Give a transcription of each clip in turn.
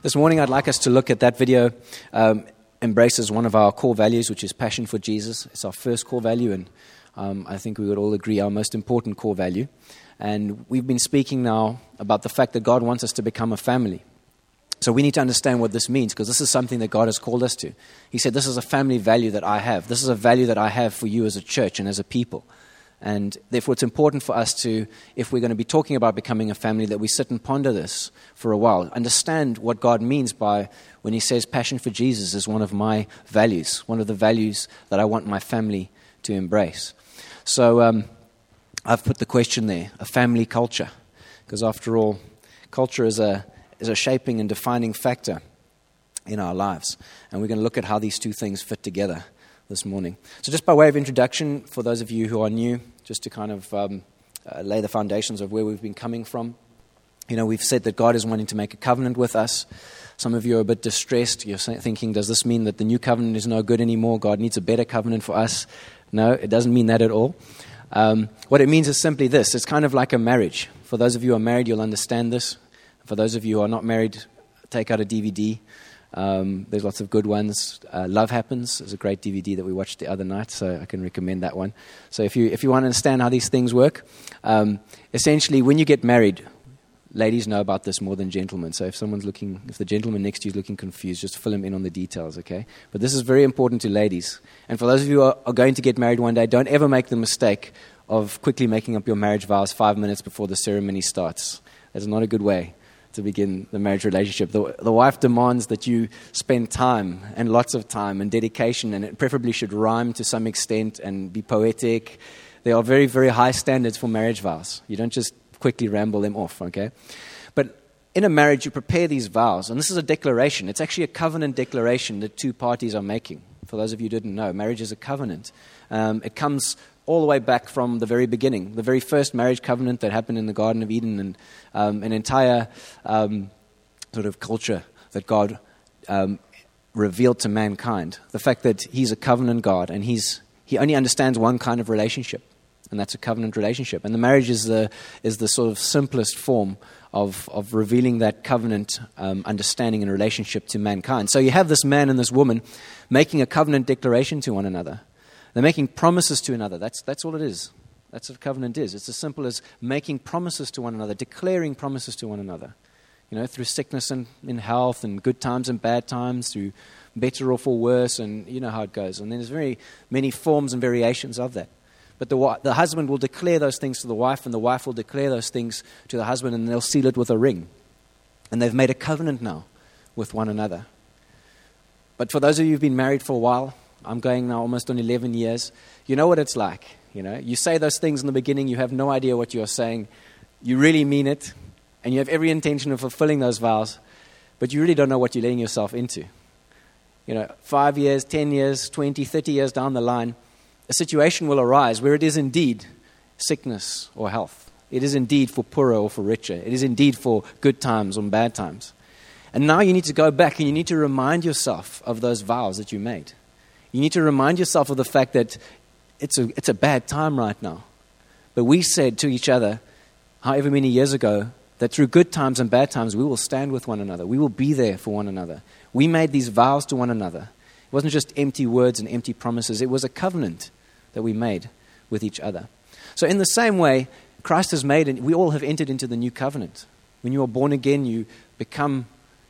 This morning I'd like us to look at that video. Embraces one of our core values, which is passion for Jesus. It's our first core value, and I think we would all agree our most important core value. And we've been speaking now about the fact that God wants us to become a family. So we need to understand what this means, because this is something that God has called us to. He said, this is a family value that I have. This is a value that I have for you as a church and as a people. And therefore it's important for us to, if we're going to be talking about becoming a family, that we sit and ponder this for a while. Understand what God means by when He says passion for Jesus is one of my values, one of the values that I want my family to embrace. So I've put the question there, a family culture. Because after all, culture is a shaping and defining factor in our lives. And we're going to look at how these two things fit together this morning. So just by way of introduction, for those of you who are new, just to kind of lay the foundations of where we've been coming from. You know, we've said that God is wanting to make a covenant with us. Some of you are a bit distressed. You're thinking, does this mean that the new covenant is no good anymore? God needs a better covenant for us? No, it doesn't mean that at all. What it means is simply this. It's kind of like a marriage. For those of you who are married, you'll understand this. For those of you who are not married, take out a DVD. There's lots of good ones. Love Happens is a great DVD that we watched the other night, so I can recommend that one. So if you want to understand how these things work, essentially when you get married, ladies know about this more than gentlemen. So if the gentleman next to you is looking confused, just fill him in on the details, okay? But this is very important to ladies. And for those of you who are going to get married one day, don't ever make the mistake of quickly making up your marriage vows 5 minutes before the ceremony starts. That's not a good way to begin the marriage relationship. The wife demands that you spend time, and lots of time, and dedication, and it preferably should rhyme to some extent and be poetic. There are very, very high standards for marriage vows. You don't just quickly ramble them off, okay? But in a marriage, you prepare these vows, and this is a declaration. It's actually a covenant declaration that two parties are making. For those of you who didn't know, marriage is a covenant. It comes all the way back from the very beginning, the very first marriage covenant that happened in the Garden of Eden, and an entire sort of culture that God revealed to mankind. The fact that He's a covenant God, and He only understands one kind of relationship, and that's a covenant relationship. And the marriage is the sort of simplest form of revealing that covenant understanding and relationship to mankind. So you have this man and this woman making a covenant declaration to one another. They're making promises to another. That's all it is. That's what a covenant is. It's as simple as making promises to one another, declaring promises to one another. You know, through sickness and in health, and good times and bad times, through better or for worse, and you know how it goes. And then there's very many forms and variations of that. But the husband will declare those things to the wife, and the wife will declare those things to the husband, and they'll seal it with a ring. And they've made a covenant now with one another. But for those of you who've been married for a while, I'm going now almost on 11 years. You know what it's like. You know, you say those things in the beginning. You have no idea what you're saying. You really mean it, and you have every intention of fulfilling those vows, but you really don't know what you're letting yourself into. You know, 5 years, 10 years, 20, 30 years down the line, a situation will arise where it is indeed sickness or health. It is indeed for poorer or for richer. It is indeed for good times or bad times. And now you need to go back and you need to remind yourself of those vows that you made. You need to remind yourself of the fact that it's a bad time right now. But we said to each other, however many years ago, that through good times and bad times, we will stand with one another. We will be there for one another. We made these vows to one another. It wasn't just empty words and empty promises. It was a covenant that we made with each other. So in the same way, Christ has made, and we all have entered into the new covenant. When you are born again, you become,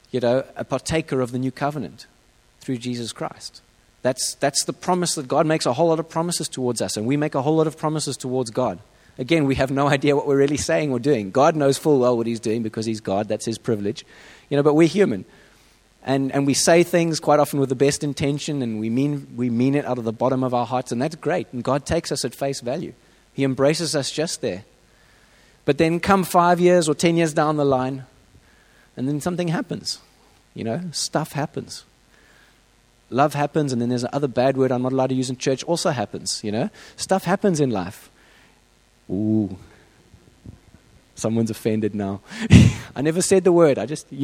a partaker of the new covenant through Jesus Christ. That's the promise that God makes a whole lot of promises towards us, and we make a whole lot of promises towards God. Again, we have no idea what we're really saying or doing. God knows full well what He's doing because He's God. That's His privilege. But we're human. And we say things quite often with the best intention, and we mean it out of the bottom of our hearts, and that's great. And God takes us at face value. He embraces us just there. But then come 5 years or 10 years down the line, and then something happens. Stuff happens. Love happens, and then there's another bad word I'm not allowed to use in church also happens, Stuff happens in life. Ooh. Someone's offended now. I never said the word. I just,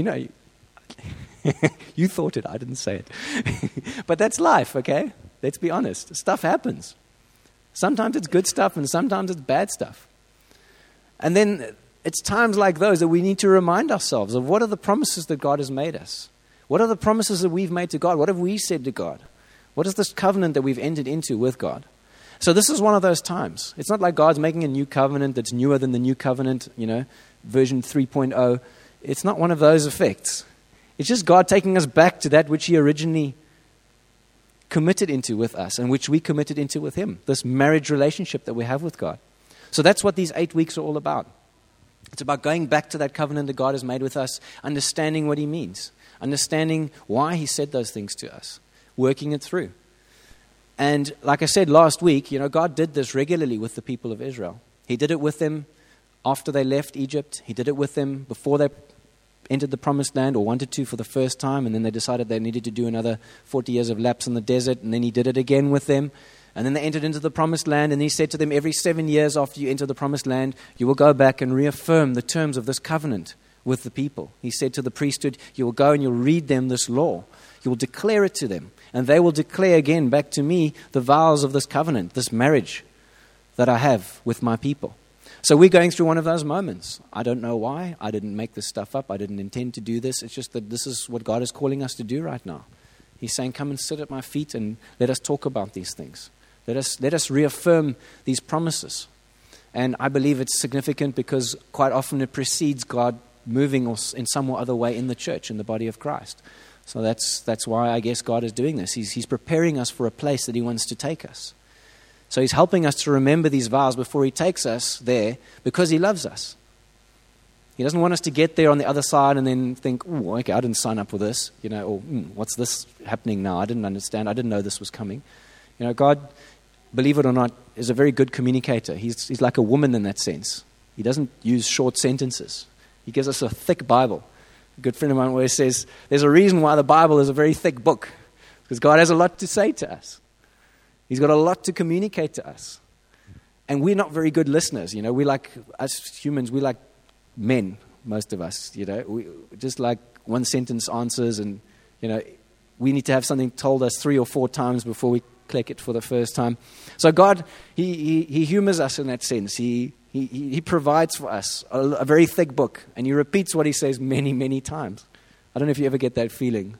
you thought it. I didn't say it. But that's life, okay? Let's be honest. Stuff happens. Sometimes it's good stuff, and sometimes it's bad stuff. And then it's times like those that we need to remind ourselves of what are the promises that God has made us. What are the promises that we've made to God? What have we said to God? What is this covenant that we've entered into with God? So this is one of those times. It's not like God's making a new covenant that's newer than the new covenant, version 3.0. It's not one of those effects. It's just God taking us back to that which He originally committed into with us and which we committed into with Him, this marriage relationship that we have with God. So that's what these 8 weeks are all about. It's about going back to that covenant that God has made with us, understanding what He means, understanding why He said those things to us, working it through. And like I said last week, God did this regularly with the people of Israel. He did it with them after they left Egypt. He did it with them before they entered the promised land or wanted to for the first time, and then they decided they needed to do another 40 years of lapse in the desert, and then He did it again with them. And then they entered into the promised land, and He said to them, every 7 years after you enter the promised land, you will go back and reaffirm the terms of this covenant with the people. He said to the priesthood, you will go and you'll read them this law. You will declare it to them, and they will declare again back to me the vows of this covenant, this marriage that I have with my people. So we're going through one of those moments. I don't know why. I didn't make this stuff up. I didn't intend to do this. It's just that this is what God is calling us to do right now. He's saying, come and sit at my feet and let us talk about these things. Let us reaffirm these promises. And I believe it's significant because quite often it precedes God moving in some or other way in the church, in the body of Christ. So that's why I guess God is doing this. He's preparing us for a place that He wants to take us. So He's helping us to remember these vows before He takes us there because He loves us. He doesn't want us to get there on the other side and then think, oh, okay, I didn't sign up for this, or what's this happening now? I didn't understand. I didn't know this was coming. God, believe it or not, is a very good communicator. He's like a woman in that sense. He doesn't use short sentences. He gives us a thick Bible. A good friend of mine always says, there's a reason why the Bible is a very thick book, because God has a lot to say to us. He's got a lot to communicate to us. And we're not very good listeners. We like, us humans, we like men, most of us. We just like one sentence answers, and, we need to have something told us 3 or 4 times before we click it for the first time. So God, He humors us in that sense. He provides for us a very thick book, and He repeats what He says many, many times. I don't know if you ever get that feeling.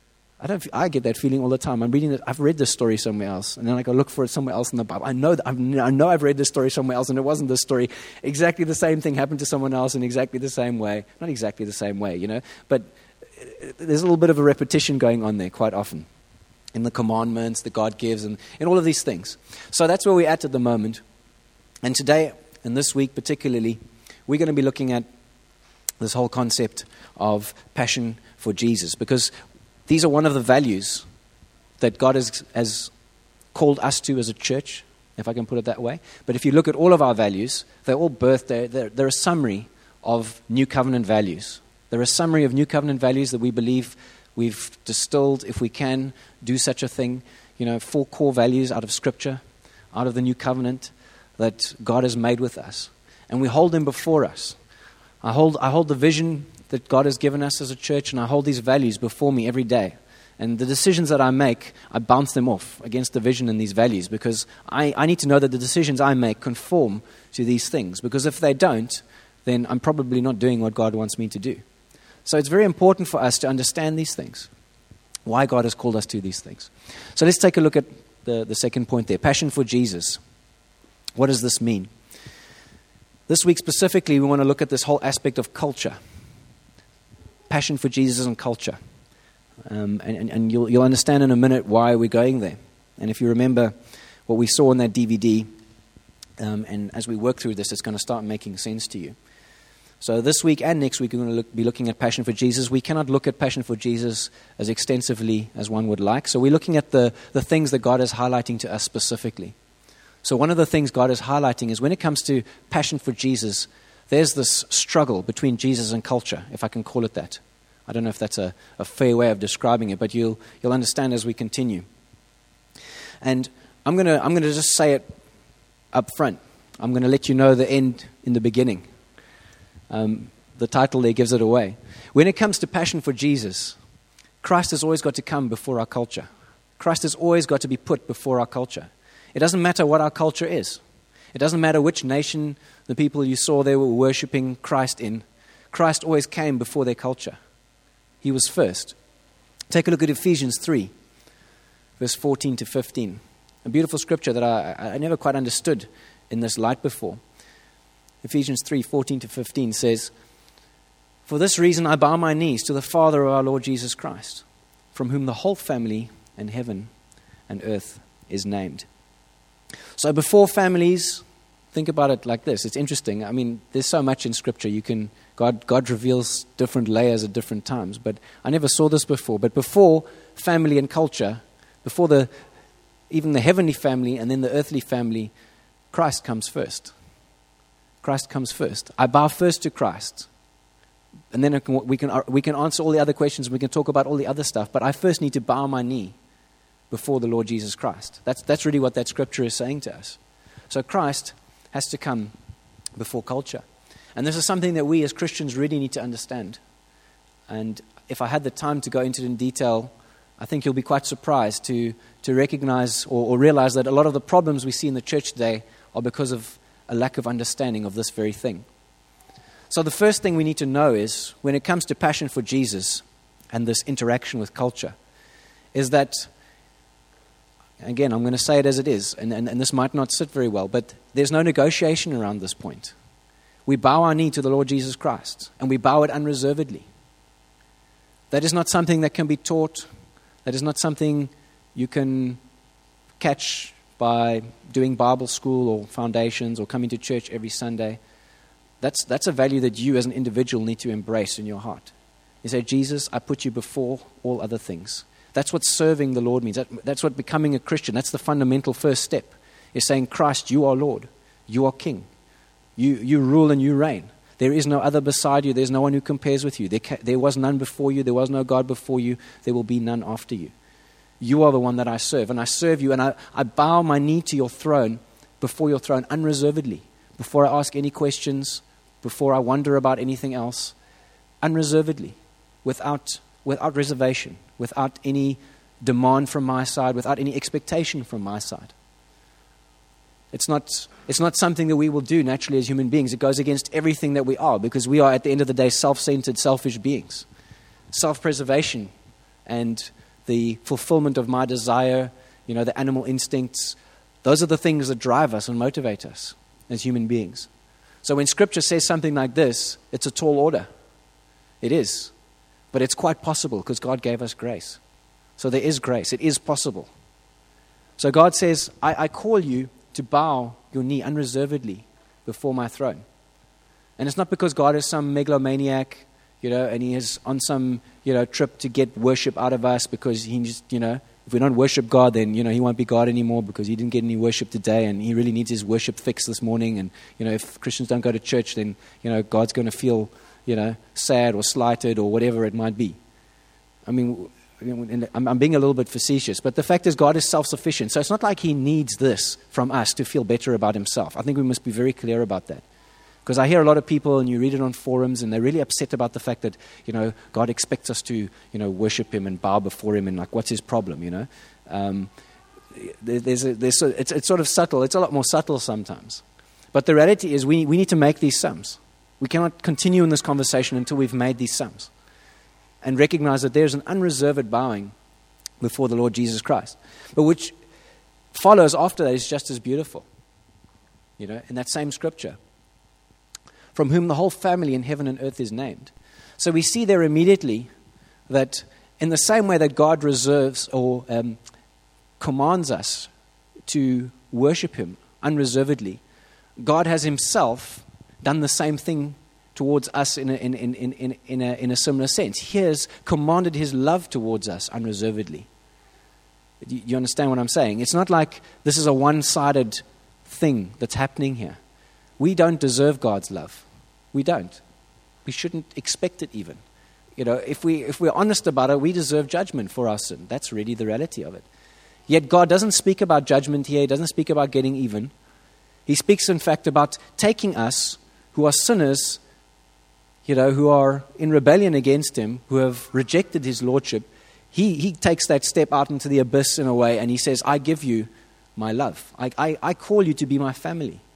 I get that feeling all the time. I'm reading it. I've read this story somewhere else, and then I go look for it somewhere else in the Bible. I know I've read this story somewhere else, and it wasn't this story. Exactly the same thing happened to someone else in exactly the same way. Not exactly the same way, but there's a little bit of a repetition going on there quite often in the commandments that God gives and in all of these things. So that's where we're at the moment. And today, and this week particularly, we're going to be looking at this whole concept of passion for Jesus, because these are one of the values that God has called us to as a church, if I can put it that way. But if you look at all of our values, they're all they're a summary of New Covenant values. They're a summary of New Covenant values that we believe we've distilled, if we can do such a thing, 4 core values out of Scripture, out of the New Covenant that God has made with us. And we hold them before us. I hold the vision that God has given us as a church, and I hold these values before me every day. And the decisions that I make, I bounce them off against the vision and these values, because I need to know that the decisions I make conform to these things. Because if they don't, then I'm probably not doing what God wants me to do. So it's very important for us to understand these things, why God has called us to these things. So let's take a look at the second point there, passion for Jesus. What does this mean? This week specifically, we want to look at this whole aspect of culture. Passion for Jesus and culture. And you'll understand in a minute why we're going there. And if you remember what we saw in that DVD, and as we work through this, it's going to start making sense to you. So this week and next week, we're going to be looking at passion for Jesus. We cannot look at passion for Jesus as extensively as one would like. So we're looking at the things that God is highlighting to us specifically. So one of the things God is highlighting is when it comes to passion for Jesus, there's this struggle between Jesus and culture, if I can call it that. I don't know if that's a fair way of describing it, but you'll understand as we continue. And I'm going to just say it up front. I'm going to let you know the end in the beginning. The title there gives it away. When it comes to passion for Jesus, Christ has always got to come before our culture. Christ has always got to be put before our culture. It doesn't matter what our culture is. It doesn't matter which nation the people you saw they were worshiping Christ in. Christ always came before their culture. He was first. Take a look at Ephesians 3, verse 14 to 15. A beautiful scripture that I never quite understood in this light before. Ephesians 3, 14 to 15 says, "For this reason I bow my knees to the Father of our Lord Jesus Christ, from whom the whole family in heaven and earth is named." So before families, think about it like this. It's interesting. I mean, there's so much in Scripture. God reveals different layers at different times. But I never saw this before. But before family and culture, before even the heavenly family and then the earthly family, Christ comes first. Christ comes first. I bow first to Christ. And then we can answer all the other questions. We can talk about all the other stuff. But I first need to bow my knee before the Lord Jesus Christ. That's really what that scripture is saying to us. So Christ has to come before culture. And this is something that we as Christians really need to understand. And if I had the time to go into it in detail, I think you'll be quite surprised to recognize or realize that a lot of the problems we see in the church today are because of a lack of understanding of this very thing. So the first thing we need to know is, when it comes to passion for Jesus and this interaction with culture, is that, again, I'm going to say it as it is, and this might not sit very well, but there's no negotiation around this point. We bow our knee to the Lord Jesus Christ, and we bow it unreservedly. That is not something that can be taught. That is not something you can catch by doing Bible school or foundations or coming to church every Sunday. That's a value that you as an individual need to embrace in your heart. You say, "Jesus, I put you before all other things." That's what serving the Lord means. That's what becoming a Christian, that's the fundamental first step. Is saying, "Christ, you are Lord. You are King. You rule and you reign. There is no other beside you. There's no one who compares with you. There was none before you. There was no God before you. There will be none after you. You are the one that I serve, and I serve you, and I bow my knee to your throne, before your throne, unreservedly, before I ask any questions, before I wonder about anything else, unreservedly, without reservation, without any demand from my side, without any expectation from my side. It's not something that we will do naturally as human beings. It goes against everything that we are, because we are, at the end of the day, self-centered, selfish beings. Self-preservation and the fulfillment of my desire, the animal instincts, those are the things that drive us and motivate us as human beings. So when Scripture says something like this, it's a tall order. It is. But it's quite possible because God gave us grace. So there is grace. It is possible. So God says, I call you to bow your knee unreservedly before my throne. And it's not because God is some megalomaniac, and he is on some, trip to get worship out of us, because he just, if we don't worship God, then, he won't be God anymore because he didn't get any worship today and he really needs his worship fix this morning. And, if Christians don't go to church, then, God's going to feel, sad or slighted or whatever it might be. I mean, I'm being a little bit facetious, but the fact is God is self-sufficient. So it's not like he needs this from us to feel better about himself. I think we must be very clear about that. Because I hear a lot of people, and you read it on forums, and they're really upset about the fact that, God expects us to, worship him and bow before him, and like, what's his problem, It's sort of subtle. It's a lot more subtle sometimes. But the reality is we need to make these sums. We cannot continue in this conversation until we've made these sums and recognize that there's an unreserved bowing before the Lord Jesus Christ. But which follows after that is just as beautiful. In that same scripture. From whom the whole family in heaven and earth is named. So we see there immediately that in the same way that God reserves or commands us to worship him unreservedly, God has himself done the same thing towards us in a similar sense. He has commanded his love towards us unreservedly. You understand what I'm saying? It's not like this is a one-sided thing that's happening here. We don't deserve God's love. We don't. We shouldn't expect it even. If we're honest about it, we deserve judgment for our sin. That's really the reality of it. Yet God doesn't speak about judgment here. He doesn't speak about getting even. He speaks, in fact, about taking us, who are sinners, who are in rebellion against him, who have rejected his lordship. He takes that step out into the abyss in a way, and he says, I give you my love. I call you to be my family.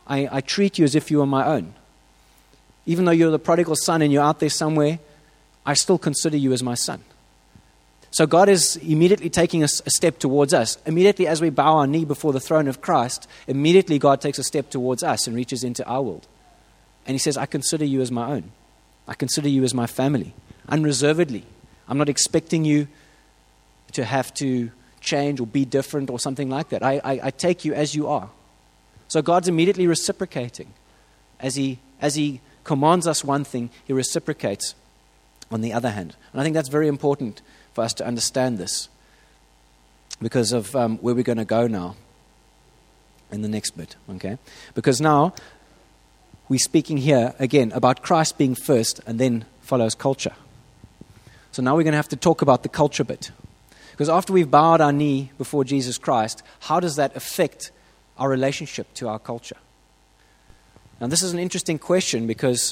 I treat you as if you were my own. Even though you're the prodigal son and you're out there somewhere, I still consider you as my son. So God is immediately taking a step towards us. Immediately as we bow our knee before the throne of Christ, immediately God takes a step towards us and reaches into our world. And he says, I consider you as my own. I consider you as my family, unreservedly. I'm not expecting you to have to change or be different or something like that. I take you as you are. So God's immediately reciprocating. As he commands us one thing, he reciprocates on the other hand. And I think that's very important for us to understand this because of where we're going to go now in the next bit. Okay? Because now we're speaking here again about Christ being first and then follows culture. So now we're going to have to talk about the culture bit. Because after we've bowed our knee before Jesus Christ, how does that affect our relationship to our culture? Now this is an interesting question because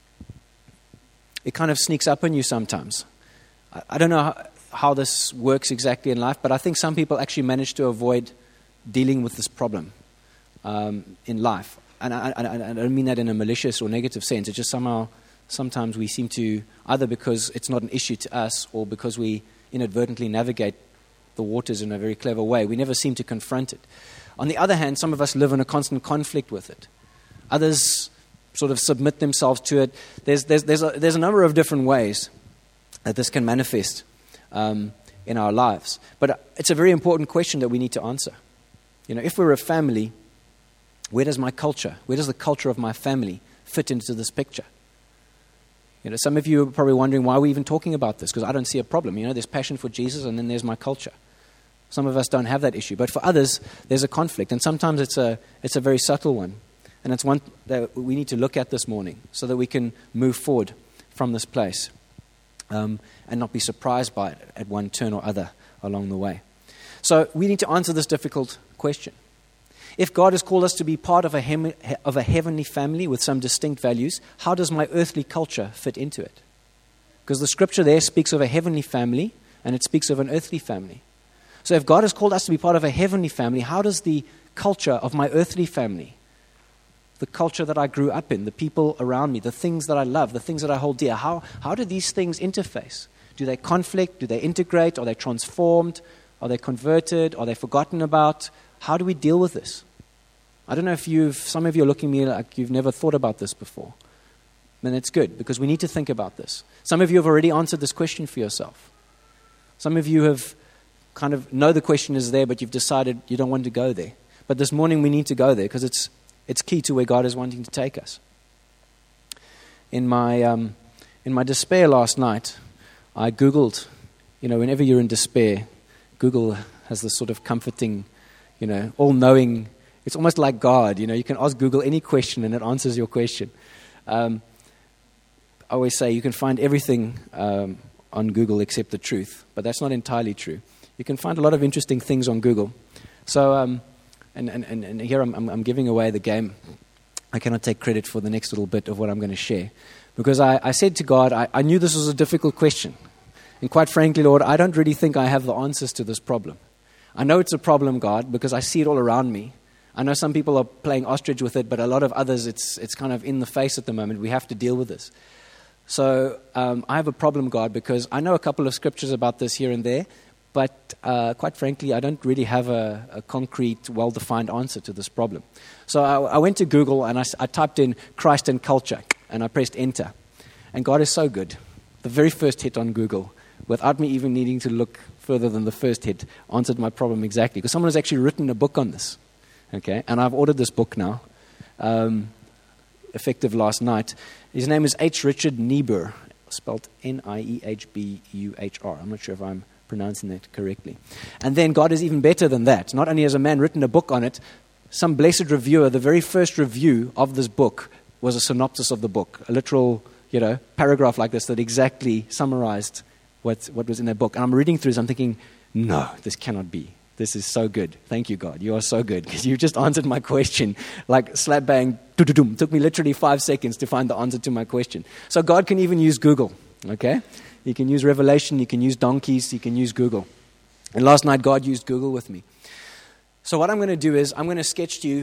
it kind of sneaks up on you sometimes. I don't know how this works exactly in life, but I think some people actually manage to avoid dealing with this problem in life. And I don't mean that in a malicious or negative sense. It's just sometimes we seem to, either because it's not an issue to us or because we inadvertently navigate the waters in a very clever way, we never seem to confront it. On the other hand, some of us live in a constant conflict with it. Others sort of submit themselves to it. There's a number of different ways that this can manifest in our lives. But it's a very important question that we need to answer. You know, if we're a family, where does the culture of my family fit into this picture? You know, some of you are probably wondering why we're even talking about this, because I don't see a problem. You know, there's passion for Jesus and then there's my culture. Some of us don't have that issue. But for others, there's a conflict. And sometimes it's a very subtle one. And it's one that we need to look at this morning so that we can move forward from this place and not be surprised by it at one turn or other along the way. So we need to answer this difficult question. If God has called us to be part of a heavenly family with some distinct values, how does my earthly culture fit into it? Because the scripture there speaks of a heavenly family and it speaks of an earthly family. So if God has called us to be part of a heavenly family, how does the culture of my earthly family, the culture that I grew up in, the people around me, the things that I love, the things that I hold dear, how do these things interface? Do they conflict? Do they integrate? Are they transformed? Are they converted? Are they forgotten about? How do we deal with this? I don't know if some of you are looking at me like you've never thought about this before. And it's good because we need to think about this. Some of you have already answered this question for yourself. Some of you have kind of know the question is there, but you've decided you don't want to go there. But this morning we need to go there because it's key to where God is wanting to take us. In my despair last night, I Googled, whenever you're in despair, Google has this sort of comforting, all-knowing, it's almost like God, you can ask Google any question and it answers your question. I always say you can find everything on Google except the truth, but that's not entirely true. You can find a lot of interesting things on Google. So, and here I'm giving away the game. I cannot take credit for the next little bit of what I'm going to share. Because I said to God, I knew this was a difficult question. And quite frankly, Lord, I don't really think I have the answers to this problem. I know it's a problem, God, because I see it all around me. I know some people are playing ostrich with it, but a lot of others, it's kind of in the face at the moment. We have to deal with this. So I have a problem, God, because I know a couple of scriptures about this here and there, but quite frankly, I don't really have a concrete, well-defined answer to this problem. So I went to Google and I typed in Christ and culture, and I pressed enter. And God is so good. The very first hit on Google, without me even needing to look further than the first hit, answered my problem exactly. Because someone has actually written a book on this. Okay, and I've ordered this book now, effective last night. His name is H. Richard Niebuhr, spelled Niehbuhr. I'm not sure if I'm pronouncing that correctly. And then God is even better than that. Not only has a man written a book on it, some blessed reviewer, the very first review of this book was a synopsis of the book, a literal, paragraph like this that exactly summarized what was in that book. And I'm reading through this, I'm thinking, no, this cannot be. This is so good. Thank you, God. You are so good because you just answered my question like slap bang, doo-doo-doom. Took me literally 5 seconds to find the answer to my question. So God can even use Google, okay? You can use Revelation, you can use donkeys, you can use Google. And last night, God used Google with me. So what I'm going to do is I'm going to sketch to you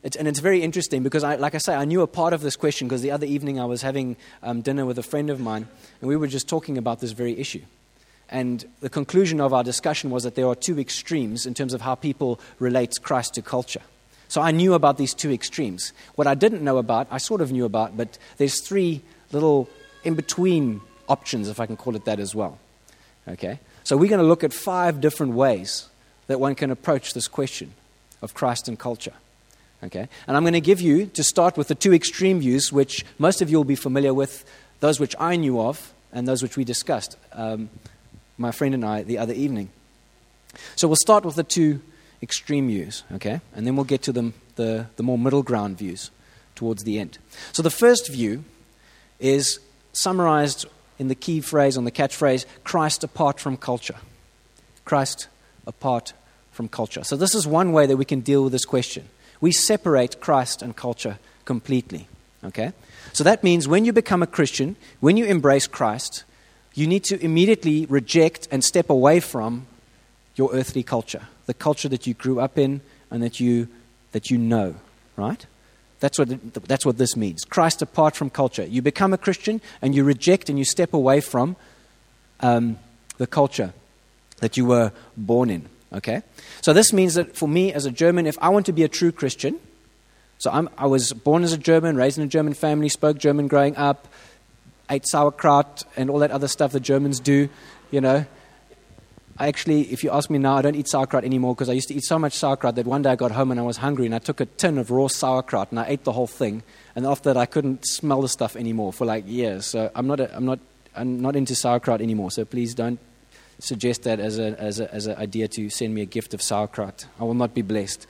It's very interesting because, like I say, I knew a part of this question because the other evening I was having dinner with a friend of mine, and we were just talking about this very issue. And the conclusion of our discussion was that there are two extremes in terms of how people relate Christ to culture. So I knew about these two extremes. What I didn't know about, I sort of knew about, but there's three little in-between options, if I can call it that as well. Okay? So we're going to look at 5 different ways that one can approach this question of Christ and culture. Okay? And I'm going to give you, to start with, the 2 extreme views, which most of you will be familiar with, those which I knew of, and those which we discussed, my friend and I, the other evening. So we'll start with the 2 extreme views, okay? And then we'll get to the more middle ground views towards the end. So the first view is summarized in the key phrase, on the catchphrase, Christ apart from culture. Christ apart from culture. So this is one way that we can deal with this question. We separate Christ and culture completely, okay? So that means when you become a Christian, when you embrace Christ, you need to immediately reject and step away from your earthly culture, the culture that you grew up in and that you know, right? That's what this means. Christ apart from culture. You become a Christian and you reject and you step away from the culture that you were born in, okay? So this means that for me as a German, if I want to be a true Christian, so I was born as a German, raised in a German family, spoke German growing up, ate sauerkraut and all that other stuff that Germans do, you know. I actually, if you ask me now, I don't eat sauerkraut anymore because I used to eat so much sauerkraut that one day I got home and I was hungry and I took a tin of raw sauerkraut and I ate the whole thing. And after that, I couldn't smell the stuff anymore for like years. So I'm not into sauerkraut anymore. So please don't suggest that as an idea to send me a gift of sauerkraut. I will not be blessed.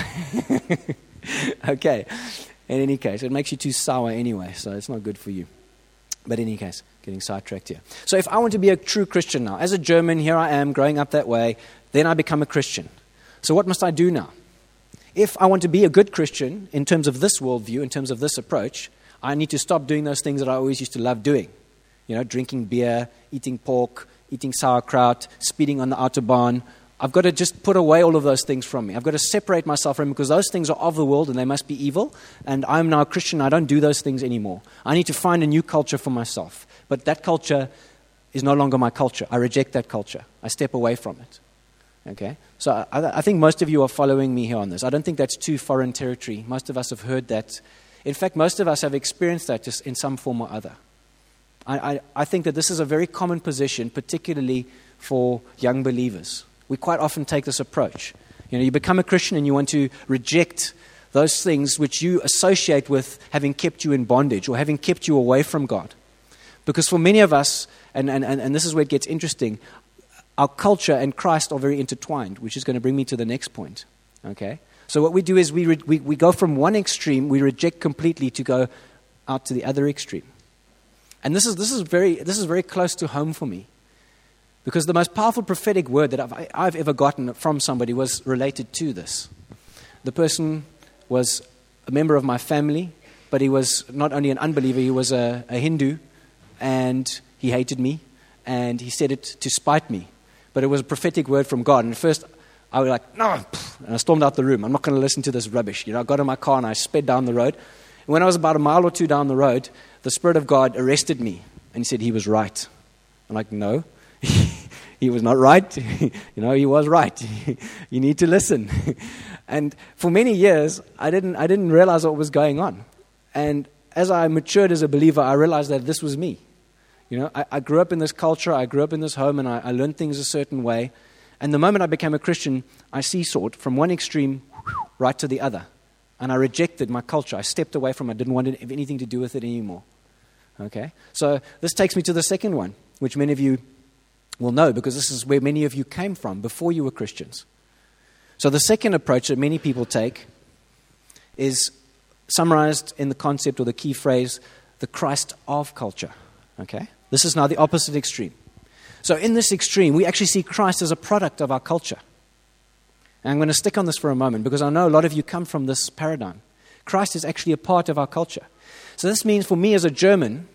Okay. In any case, it makes you too sour anyway, so it's not good for you. But in any case, getting sidetracked here. So if I want to be a true Christian now, as a German, here I am growing up that way, then I become a Christian. So what must I do now? If I want to be a good Christian in terms of this worldview, in terms of this approach, I need to stop doing those things that I always used to love doing. You know, drinking beer, eating pork, eating sauerkraut, speeding on the Autobahn. I've got to just put away all of those things from me. I've got to separate myself from them because those things are of the world and they must be evil. And I'm now a Christian. I don't do those things anymore. I need to find a new culture for myself. But that culture is no longer my culture. I reject that culture. I step away from it. Okay? So I think most of you are following me here on this. I don't think that's too foreign territory. Most of us have heard that. In fact, most of us have experienced that just in some form or other. I think that this is a very common position, particularly for young believers. We quite often take this approach. You know, you become a Christian and you want to reject those things which you associate with having kept you in bondage or having kept you away from God. Because for many of us, and this is where it gets interesting, our culture and Christ are very intertwined, which is going to bring me to the next point. Okay? So what we do is we go from one extreme, we reject completely to go out to the other extreme. And this is very close to home for me. Because the most powerful prophetic word that I've ever gotten from somebody was related to this. The person was a member of my family, but he was not only an unbeliever, he was a Hindu, and he hated me, and he said it to spite me. But it was a prophetic word from God. And at first, I was like, no, and I stormed out the room. I'm not going to listen to this rubbish. You know, I got in my car and I sped down the road. And when I was about a mile or two down the road, the Spirit of God arrested me, and he said he was right. I'm like, no. He was not right. You know, he was right. You need to listen. And for many years, I didn't realize what was going on. And as I matured as a believer, I realized that this was me. You know, I grew up in this culture, I grew up in this home, and I learned things a certain way. And the moment I became a Christian, I seesawed from one extreme right to the other. And I rejected my culture. I stepped away from it. I didn't want anything to do with it anymore. Okay? So this takes me to the second one, which many of you will know, because this is where many of you came from before you were Christians. So the second approach that many people take is summarized in the concept or the key phrase, the Christ of culture. Okay? This is now the opposite extreme. So in this extreme, we actually see Christ as a product of our culture. And I'm going to stick on this for a moment because I know a lot of you come from this paradigm. Christ is actually a part of our culture. So this means for me as a German,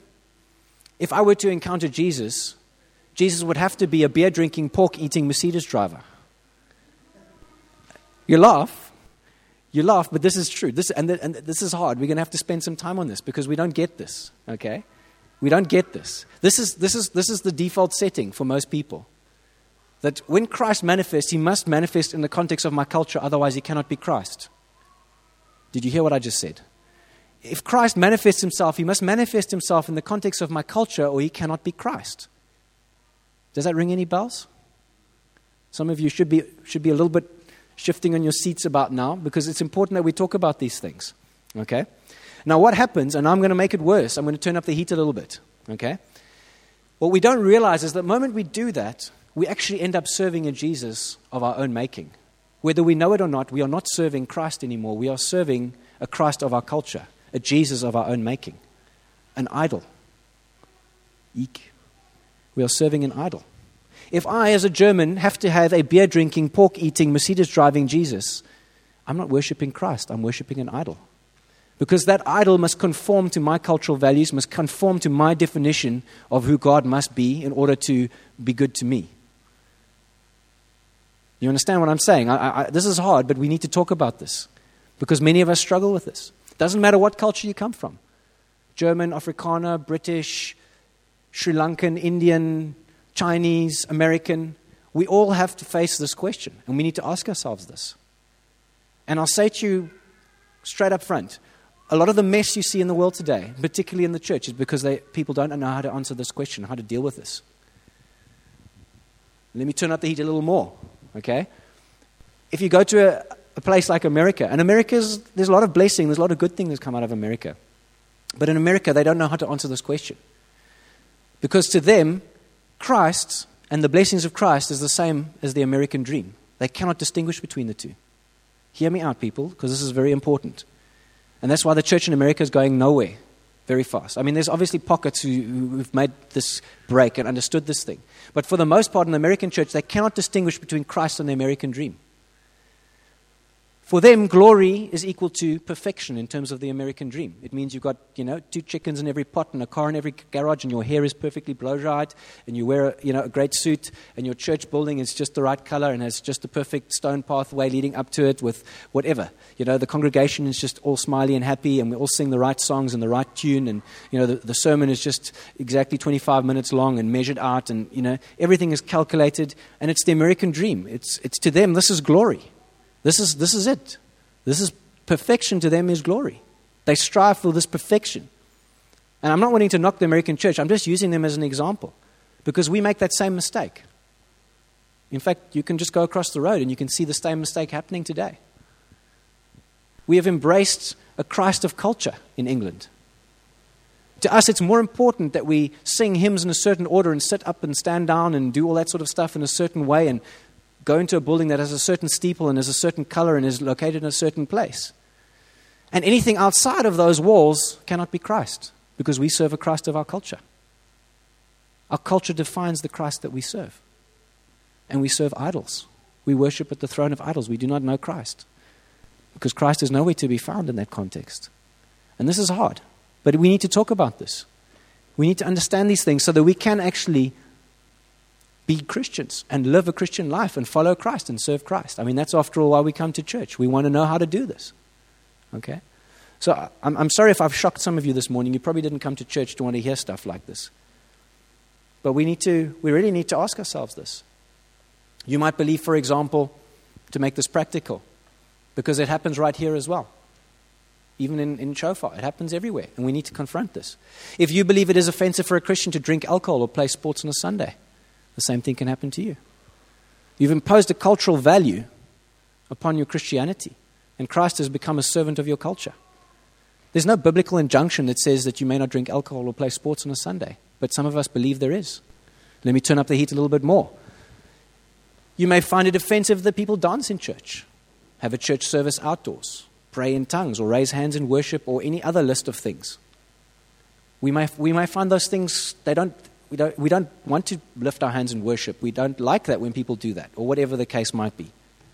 if I were to encounter Jesus, Jesus would have to be a beer-drinking, pork-eating Mercedes driver. You laugh. You laugh, but this is true. And this is hard. We're going to have to spend some time on this because we don't get this, okay? We don't get this. This is the default setting for most people. That when Christ manifests, he must manifest in the context of my culture, otherwise he cannot be Christ. Did you hear what I just said? If Christ manifests himself, he must manifest himself in the context of my culture, or he cannot be Christ. Does that ring any bells? Some of you should be a little bit shifting on your seats about now, because it's important that we talk about these things. Okay? Now what happens, and I'm going to make it worse, I'm going to turn up the heat a little bit. Okay? What we don't realize is that the moment we do that, we actually end up serving a Jesus of our own making. Whether we know it or not, we are not serving Christ anymore. We are serving a Christ of our culture, a Jesus of our own making, an idol. Eek. We are serving an idol. If I, as a German, have to have a beer-drinking, pork-eating, Mercedes-driving Jesus, I'm not worshiping Christ, I'm worshiping an idol. Because that idol must conform to my cultural values, must conform to my definition of who God must be in order to be good to me. You understand what I'm saying? This is hard, but we need to talk about this. Because many of us struggle with this. It doesn't matter what culture you come from. German, Afrikaner, British, Sri Lankan, Indian, Chinese, American. We all have to face this question. And we need to ask ourselves this. And I'll say to you straight up front, a lot of the mess you see in the world today, particularly in the church, is because people don't know how to answer this question, how to deal with this. Let me turn up the heat a little more. Okay? If you go to a place like America, and there's a lot of blessing, there's a lot of good things that come out of America. But in America, they don't know how to answer this question. Because to them, Christ and the blessings of Christ is the same as the American dream. They cannot distinguish between the two. Hear me out, people, because this is very important. And that's why the church in America is going nowhere very fast. I mean, there's obviously pockets who've made this break and understood this thing. But for the most part in the American church, they cannot distinguish between Christ and the American dream. For them, glory is equal to perfection in terms of the American dream. It means you've got, 2 chickens in every pot and a car in every garage, and your hair is perfectly blow-dried, and you wear a great suit, and your church building is just the right color and has just the perfect stone pathway leading up to it with whatever. The congregation is just all smiley and happy, and we all sing the right songs and the right tune, and the sermon is just exactly 25 minutes long and measured out, and everything is calculated, and it's the American dream. It's to them, this is glory. This is it. This is perfection to them is glory. They strive for this perfection. And I'm not wanting to knock the American church. I'm just using them as an example. Because we make that same mistake. In fact, you can just go across the road and you can see the same mistake happening today. We have embraced a Christ of culture in England. To us, it's more important that we sing hymns in a certain order and sit up and stand down and do all that sort of stuff in a certain way and go into a building that has a certain steeple and has a certain color and is located in a certain place. And anything outside of those walls cannot be Christ, because we serve a Christ of our culture. Our culture defines the Christ that we serve. And we serve idols. We worship at the throne of idols. We do not know Christ, because Christ is nowhere to be found in that context. And this is hard, but we need to talk about this. We need to understand these things so that we can actually be Christians and live a Christian life and follow Christ and serve Christ. I mean, that's after all why we come to church. We want to know how to do this. Okay? So I'm sorry if I've shocked some of you this morning. You probably didn't come to church to want to hear stuff like this. But we really need to ask ourselves this. You might believe, for example, to make this practical, because it happens right here as well. Even in Shofar, it happens everywhere, and we need to confront this. If you believe it is offensive for a Christian to drink alcohol or play sports on a Sunday, the same thing can happen to you. You've imposed a cultural value upon your Christianity, and Christ has become a servant of your culture. There's no biblical injunction that says that you may not drink alcohol or play sports on a Sunday, but some of us believe there is. Let me turn up the heat a little bit more. You may find it offensive that people dance in church, have a church service outdoors, pray in tongues, or raise hands in worship, or any other list of things. We may find those things, we don't want to lift our hands in worship. We don't like that when people do that, or whatever the case might be.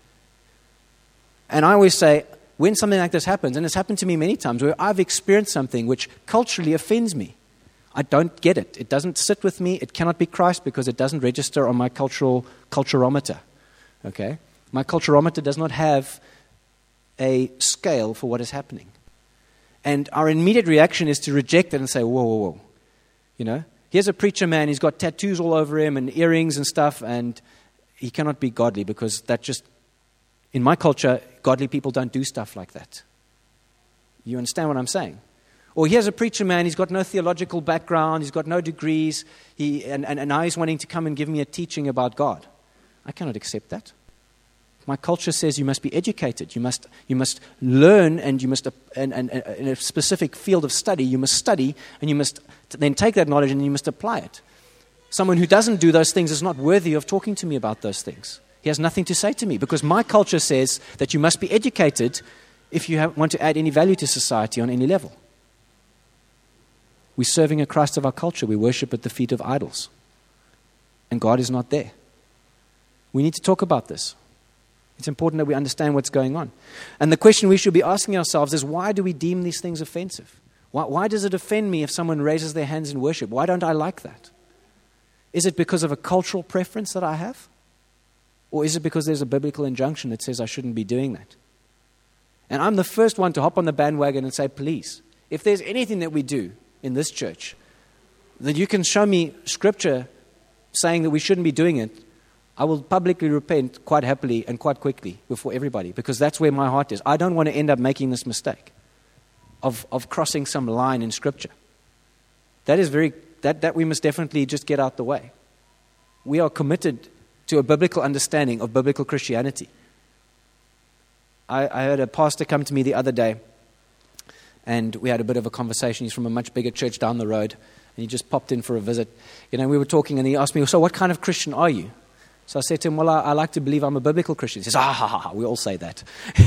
And I always say, when something like this happens, and it's happened to me many times, where I've experienced something which culturally offends me, I don't get it. It doesn't sit with me. It cannot be Christ because it doesn't register on my culturometer. Okay? My culturometer does not have a scale for what is happening. And our immediate reaction is to reject it and say, whoa, whoa, whoa. You know, here's a preacher man, he's got tattoos all over him and earrings and stuff, and he cannot be godly because that just, in my culture, godly people don't do stuff like that. You understand what I'm saying? Or here's a preacher man, he's got no theological background, he's got no degrees, and now he's wanting to come and give me a teaching about God. I cannot accept that. My culture says you must be educated, you must learn, and you must, in a specific field of study, you must study, and you must then take that knowledge and you must apply it. Someone who doesn't do those things is not worthy of talking to me about those things. He has nothing to say to me because my culture says that you must be educated if you want to add any value to society on any level. We're serving a Christ of our culture. We worship at the feet of idols. And God is not there. We need to talk about this. It's important that we understand what's going on. And the question we should be asking ourselves is, why do we deem these things offensive? Why does it offend me if someone raises their hands in worship? Why don't I like that? Is it because of a cultural preference that I have? Or is it because there's a biblical injunction that says I shouldn't be doing that? And I'm the first one to hop on the bandwagon and say, please, if there's anything that we do in this church, that you can show me scripture saying that we shouldn't be doing it, I will publicly repent quite happily and quite quickly before everybody, because that's where my heart is. I don't want to end up making this mistake of crossing some line in scripture. That we must definitely just get out the way. We are committed to a biblical understanding of biblical Christianity. I heard a pastor come to me the other day, and we had a bit of a conversation. He's from a much bigger church down the road, and he just popped in for a visit. You know, we were talking, and he asked me, so what kind of Christian are you? So I said to him, well, I like to believe I'm a biblical Christian. He says, we all say that.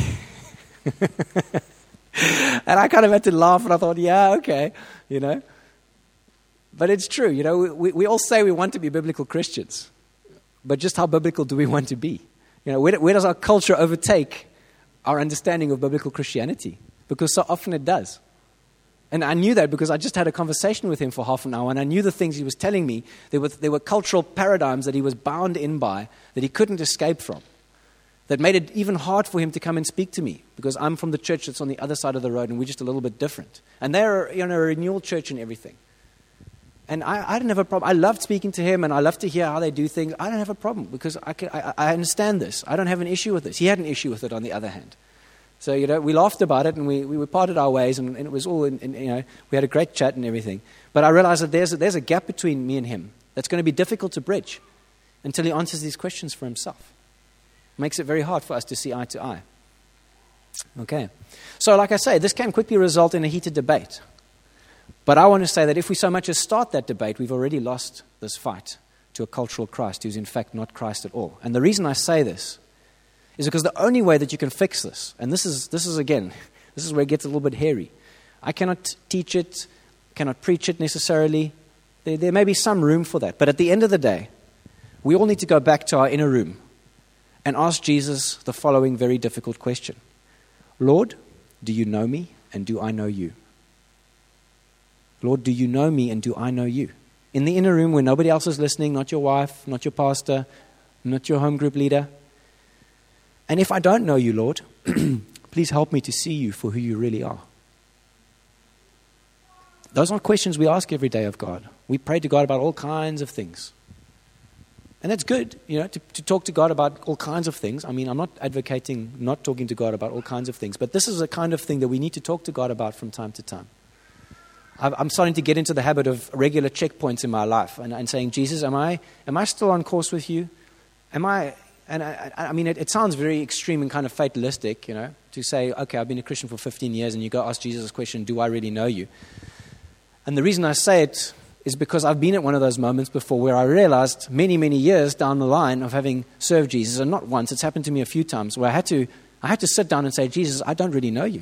And I kind of had to laugh, and I thought, yeah, okay, you know. But it's true, you know, we all say we want to be biblical Christians. But just how biblical do we want to be? You know, where does our culture overtake our understanding of biblical Christianity? Because so often it does. And I knew that because I just had a conversation with him for half an hour, and I knew the things he was telling me. There were cultural paradigms that he was bound in by, that he couldn't escape from, that made it even hard for him to come and speak to me, because I'm from the church that's on the other side of the road, and we're just a little bit different. And they're, you know, a renewal church and everything. And I didn't have a problem. I loved speaking to him, and I loved to hear how they do things. I don't have a problem, because I understand this. I don't have an issue with this. He had an issue with it, on the other hand. So, you know, we laughed about it, and we parted our ways, and it was all, you know, we had a great chat and everything. But I realized that there's a gap between me and him that's going to be difficult to bridge until he answers these questions for himself. It makes it very hard for us to see eye to eye. Okay. So, like I say, this can quickly result in a heated debate. But I want to say that if we so much as start that debate, we've already lost this fight to a cultural Christ who's in fact not Christ at all. And the reason I say this is because the only way that you can fix this, and this is where it gets a little bit hairy. I cannot teach it, cannot preach it necessarily. There may be some room for that. But at the end of the day, we all need to go back to our inner room and ask Jesus the following very difficult question. Lord, do you know me, and do I know you? Lord, do you know me, and do I know you? In the inner room where nobody else is listening, not your wife, not your pastor, not your home group leader. And if I don't know you, Lord, please help me to see you for who you really are. Those aren't questions we ask every day of God. We pray to God about all kinds of things. And that's good, you know, to talk to God about all kinds of things. I mean, I'm not advocating not talking to God about all kinds of things, but this is a kind of thing that we need to talk to God about from time to time. I'm starting to get into the habit of regular checkpoints in my life and saying, Jesus, am I still on course with you? I mean, it sounds very extreme and kind of fatalistic, you know, to say, okay, I've been a Christian for 15 years, and you go ask Jesus this question, do I really know you? And the reason I say it is because I've been at one of those moments before where I realized many, many years down the line of having served Jesus, and not once, it's happened to me a few times, where I had to sit down and say, Jesus, I don't really know you.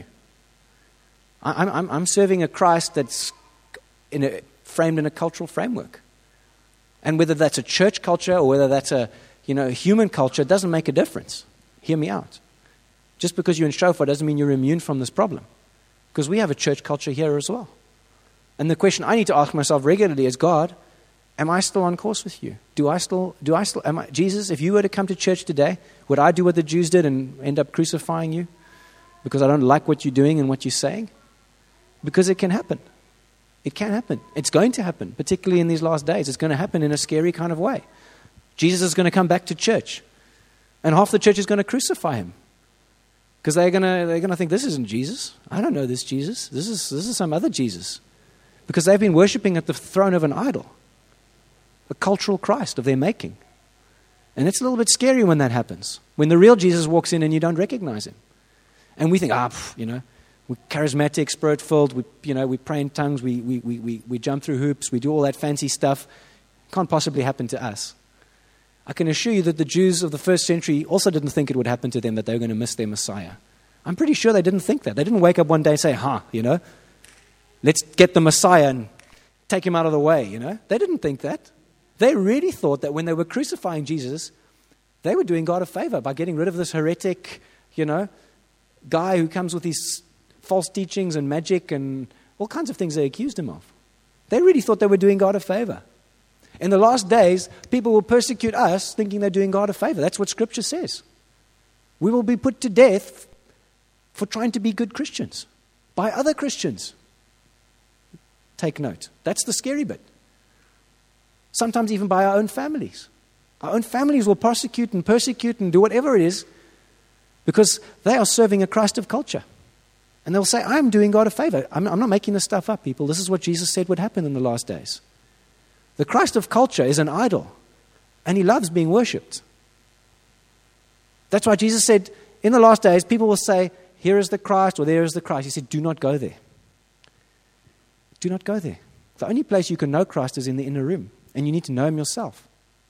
I'm serving a Christ that's framed in a cultural framework. And whether that's a church culture or whether that's a human culture, doesn't make a difference. Hear me out. Just because you're in Shofar doesn't mean you're immune from this problem. Because we have a church culture here as well. And the question I need to ask myself regularly is, God, am I still on course with you? Jesus, if you were to come to church today, would I do what the Jews did and end up crucifying you? because I don't like what you're doing and what you're saying? Because it can happen. It can happen. It's going to happen, particularly in these last days. It's going to happen in a scary kind of way. Jesus is going to come back to church, and half the church is going to crucify him because they're going to think, this isn't Jesus. I don't know this Jesus. This is some other Jesus, because they've been worshiping at the throne of an idol, a cultural Christ of their making. And it's a little bit scary when that happens, when the real Jesus walks in and you don't recognize him. And we think, we're charismatic, spirit-filled, we pray in tongues, we jump through hoops, we do all that fancy stuff. Can't possibly happen to us. I can assure you that the Jews of the first century also didn't think it would happen to them, that they were going to miss their Messiah. I'm pretty sure they didn't think that. They didn't wake up one day and say, let's get the Messiah and take him out of the way, They didn't think that. They really thought that when they were crucifying Jesus, they were doing God a favor by getting rid of this heretic, guy who comes with these false teachings and magic and all kinds of things they accused him of. They really thought they were doing God a favor. In the last days, people will persecute us thinking they're doing God a favor. That's what Scripture says. We will be put to death for trying to be good Christians by other Christians. Take note. That's the scary bit. Sometimes even by our own families. Our own families will persecute and do whatever it is because they are serving a Christ of culture. And they'll say, I'm doing God a favor. I'm not making this stuff up, people. This is what Jesus said would happen in the last days. The Christ of culture is an idol, and he loves being worshipped. That's why Jesus said, in the last days, people will say, here is the Christ, or there is the Christ. He said, do not go there. Do not go there. The only place you can know Christ is in the inner room, and you need to know him yourself.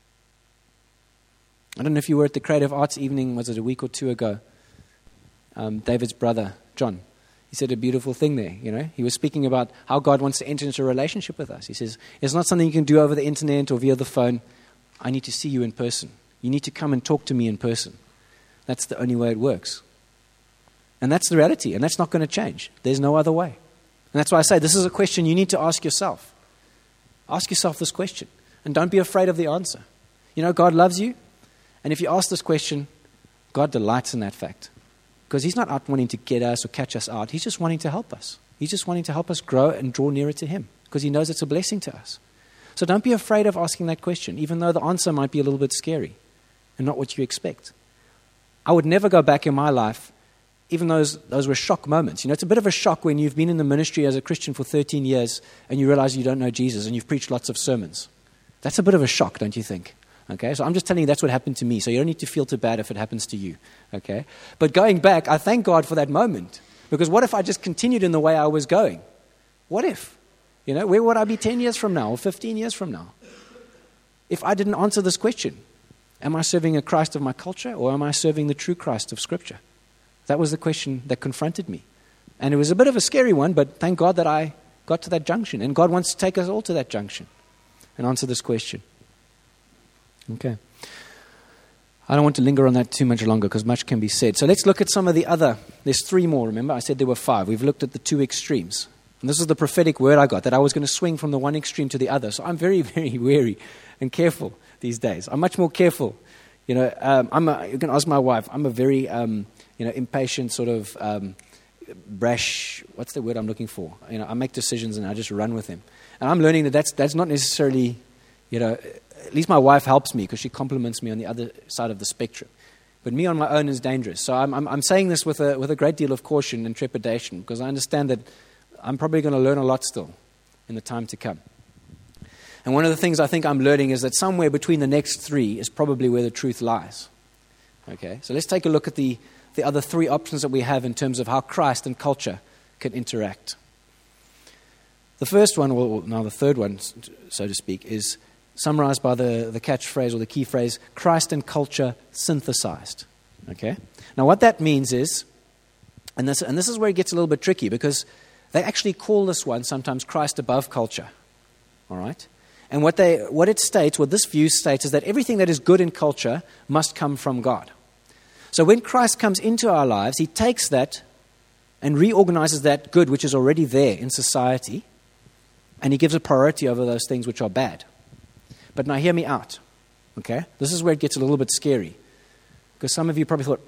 I don't know if you were at the Creative Arts evening, was it a week or two ago? David's brother, John, he said a beautiful thing there, He was speaking about how God wants to enter into a relationship with us. He says, it's not something you can do over the internet or via the phone. I need to see you in person. You need to come and talk to me in person. That's the only way it works. And that's the reality, and that's not going to change. There's no other way. And that's why I say this is a question you need to ask yourself. Ask yourself this question, and don't be afraid of the answer. God loves you, and if you ask this question, God delights in that fact. Because he's not out wanting to get us or catch us out. He's just wanting to help us. He's just wanting to help us grow and draw nearer to him because he knows it's a blessing to us. So don't be afraid of asking that question, even though the answer might be a little bit scary and not what you expect. I would never go back in my life, even those were shock moments. It's a bit of a shock when you've been in the ministry as a Christian for 13 years and you realize you don't know Jesus and you've preached lots of sermons. That's a bit of a shock, don't you think? Okay, so I'm just telling you that's what happened to me, so you don't need to feel too bad if it happens to you. Okay, but going back, I thank God for that moment, because what if I just continued in the way I was going? What if? Where would I be 10 years from now or 15 years from now? If I didn't answer this question, am I serving a Christ of my culture or am I serving the true Christ of Scripture? That was the question that confronted me. And it was a bit of a scary one, but thank God that I got to that junction. And God wants to take us all to that junction and answer this question. Okay. I don't want to linger on that too much longer because much can be said. So let's look at some of the other. There's 3 more, remember? I said there were 5. We've looked at the 2 extremes. And this is the prophetic word I got, that I was going to swing from the one extreme to the other. So I'm very, very wary and careful these days. I'm much more careful. You can ask my wife. I'm a very, impatient sort of brash, what's the word I'm looking for? I make decisions and I just run with them. And I'm learning that that's not necessarily, at least my wife helps me because she compliments me on the other side of the spectrum. But me on my own is dangerous. So I'm saying this with a great deal of caution and trepidation because I understand that I'm probably going to learn a lot still in the time to come. And one of the things I think I'm learning is that somewhere between the next 3 is probably where the truth lies. Okay, so let's take a look at the other 3 options that we have in terms of how Christ and culture can interact. The first one, or now the third one, so to speak, is summarized by the catchphrase or the key phrase, Christ and culture synthesized. Okay? Now what that means is, and this is where it gets a little bit tricky because they actually call this one sometimes Christ above culture. All right? And what this view states is that everything that is good in culture must come from God. So when Christ comes into our lives, he takes that and reorganizes that good which is already there in society, and he gives a priority over those things which are bad. But now hear me out, okay? This is where it gets a little bit scary. Because some of you probably thought,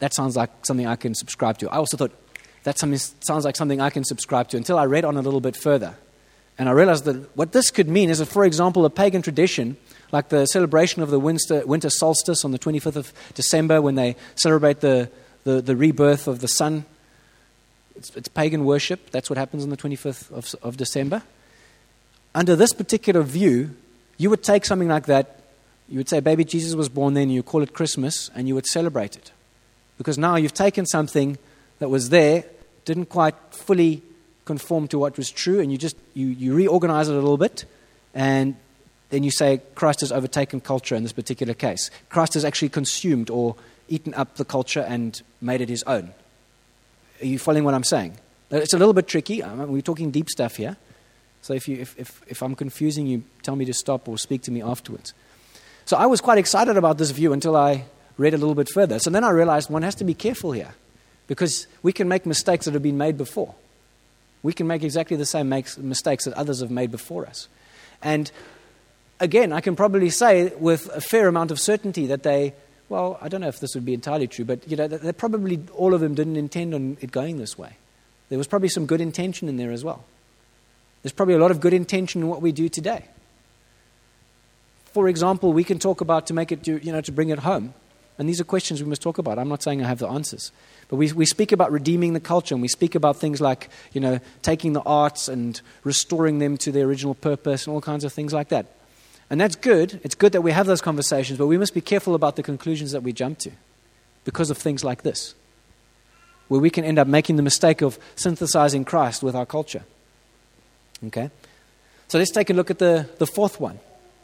that sounds like something I can subscribe to. I also thought, sounds like something I can subscribe to, until I read on a little bit further. And I realized that what this could mean is that, for example, a pagan tradition, like the celebration of the winter solstice on the 25th of December, when they celebrate the rebirth of the sun, it's pagan worship. That's what happens on the 25th of December. Under this particular view, you would take something like that, you would say baby Jesus was born then, you call it Christmas, and you would celebrate it. Because now you've taken something that was there, didn't quite fully conform to what was true, and you reorganize it a little bit, and then you say Christ has overtaken culture in this particular case. Christ has actually consumed or eaten up the culture and made it his own. Are you following what I'm saying? It's a little bit tricky. We're talking deep stuff here. So if I'm confusing you, tell me to stop or speak to me afterwards. So I was quite excited about this view until I read a little bit further. So then I realized one has to be careful here, because we can make mistakes that have been made before. We can make exactly the same mistakes that others have made before us. And again, I can probably say with a fair amount of certainty that I don't know if this would be entirely true, but they probably, all of them didn't intend on it going this way. There was probably some good intention in there as well. There's probably a lot of good intention in what we do today. For example, we can talk about, to make it, to bring it home, and these are questions we must talk about. I'm not saying I have the answers. But we speak about redeeming the culture, and we speak about things like, taking the arts and restoring them to their original purpose and all kinds of things like that. And that's good. It's good that we have those conversations, but we must be careful about the conclusions that we jump to because of things like this, where we can end up making the mistake of synthesizing Christ with our culture. Okay? So let's take a look at the fourth one.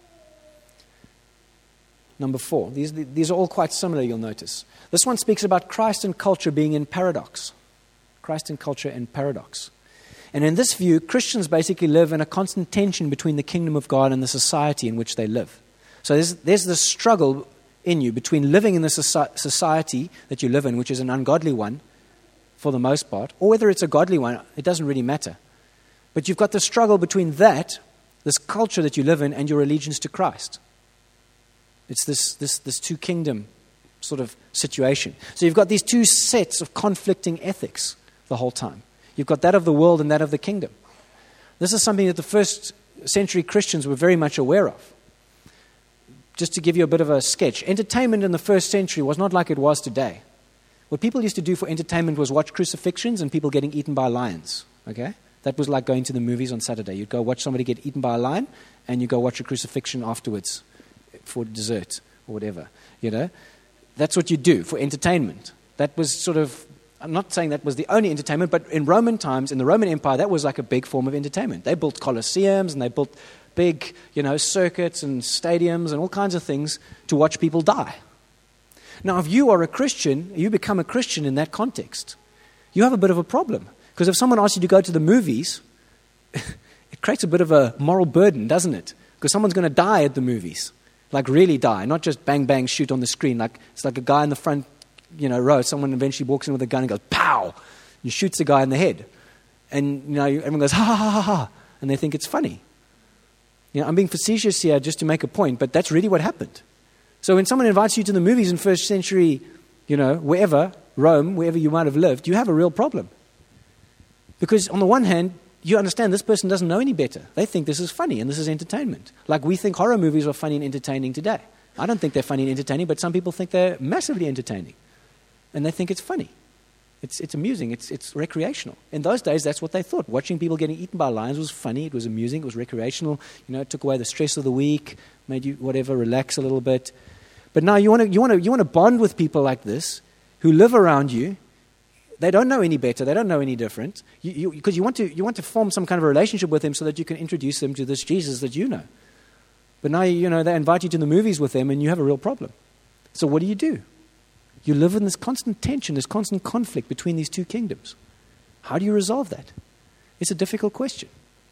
Number 4. These are all quite similar, you'll notice. This one speaks about Christ and culture being in paradox. Christ and culture in paradox. And in this view, Christians basically live in a constant tension between the kingdom of God and the society in which they live. So there's this struggle in you between living in the society that you live in, which is an ungodly one for the most part, or whether it's a godly one, it doesn't really matter. But you've got the struggle between that, this culture that you live in, and your allegiance to Christ. It's this two kingdom sort of situation. So you've got these two sets of conflicting ethics the whole time. You've got that of the world and that of the kingdom. This is something that the first century Christians were very much aware of. Just to give you a bit of a sketch, entertainment in the first century was not like it was today. What people used to do for entertainment was watch crucifixions and people getting eaten by lions. Okay? That was like going to the movies on Saturday. You'd go watch somebody get eaten by a lion, and you go watch a crucifixion afterwards for dessert or whatever. That's what you do for entertainment. That was sort of, I'm not saying that was the only entertainment, but in Roman times, in the Roman Empire, that was like a big form of entertainment. They built colosseums and they built big, circuits and stadiums and all kinds of things to watch people die. Now, if you are a Christian, you become a Christian in that context, you have a bit of a problem. Because if someone asks you to go to the movies, it creates a bit of a moral burden, doesn't it? Because someone's going to die at the movies. Like really die, not just bang, bang, shoot on the screen. Like it's like a guy in the front, row. Someone eventually walks in with a gun and goes, pow! And shoots the guy in the head. And, everyone goes, ha, ha, ha, ha, ha. And they think it's funny. I'm being facetious here just to make a point, but that's really what happened. So when someone invites you to the movies in first century, wherever, Rome, wherever you might have lived, you have a real problem. Because on the one hand, you understand this person doesn't know any better. They think this is funny and this is entertainment. Like we think horror movies are funny and entertaining today. I don't think they're funny and entertaining, but some people think they're massively entertaining. And they think it's funny. It's amusing. It's recreational. In those days, that's what they thought. Watching people getting eaten by lions was funny. It was amusing. It was recreational. It took away the stress of the week, made you relax a little bit. But now you want to bond with people like this who live around you. They don't know any better. They don't know any different. Because you want to form some kind of a relationship with them so that you can introduce them to this Jesus that you know. But now, they invite you to the movies with them and you have a real problem. So what do? You live in this constant tension, this constant conflict between these two kingdoms. How do you resolve that? It's a difficult question.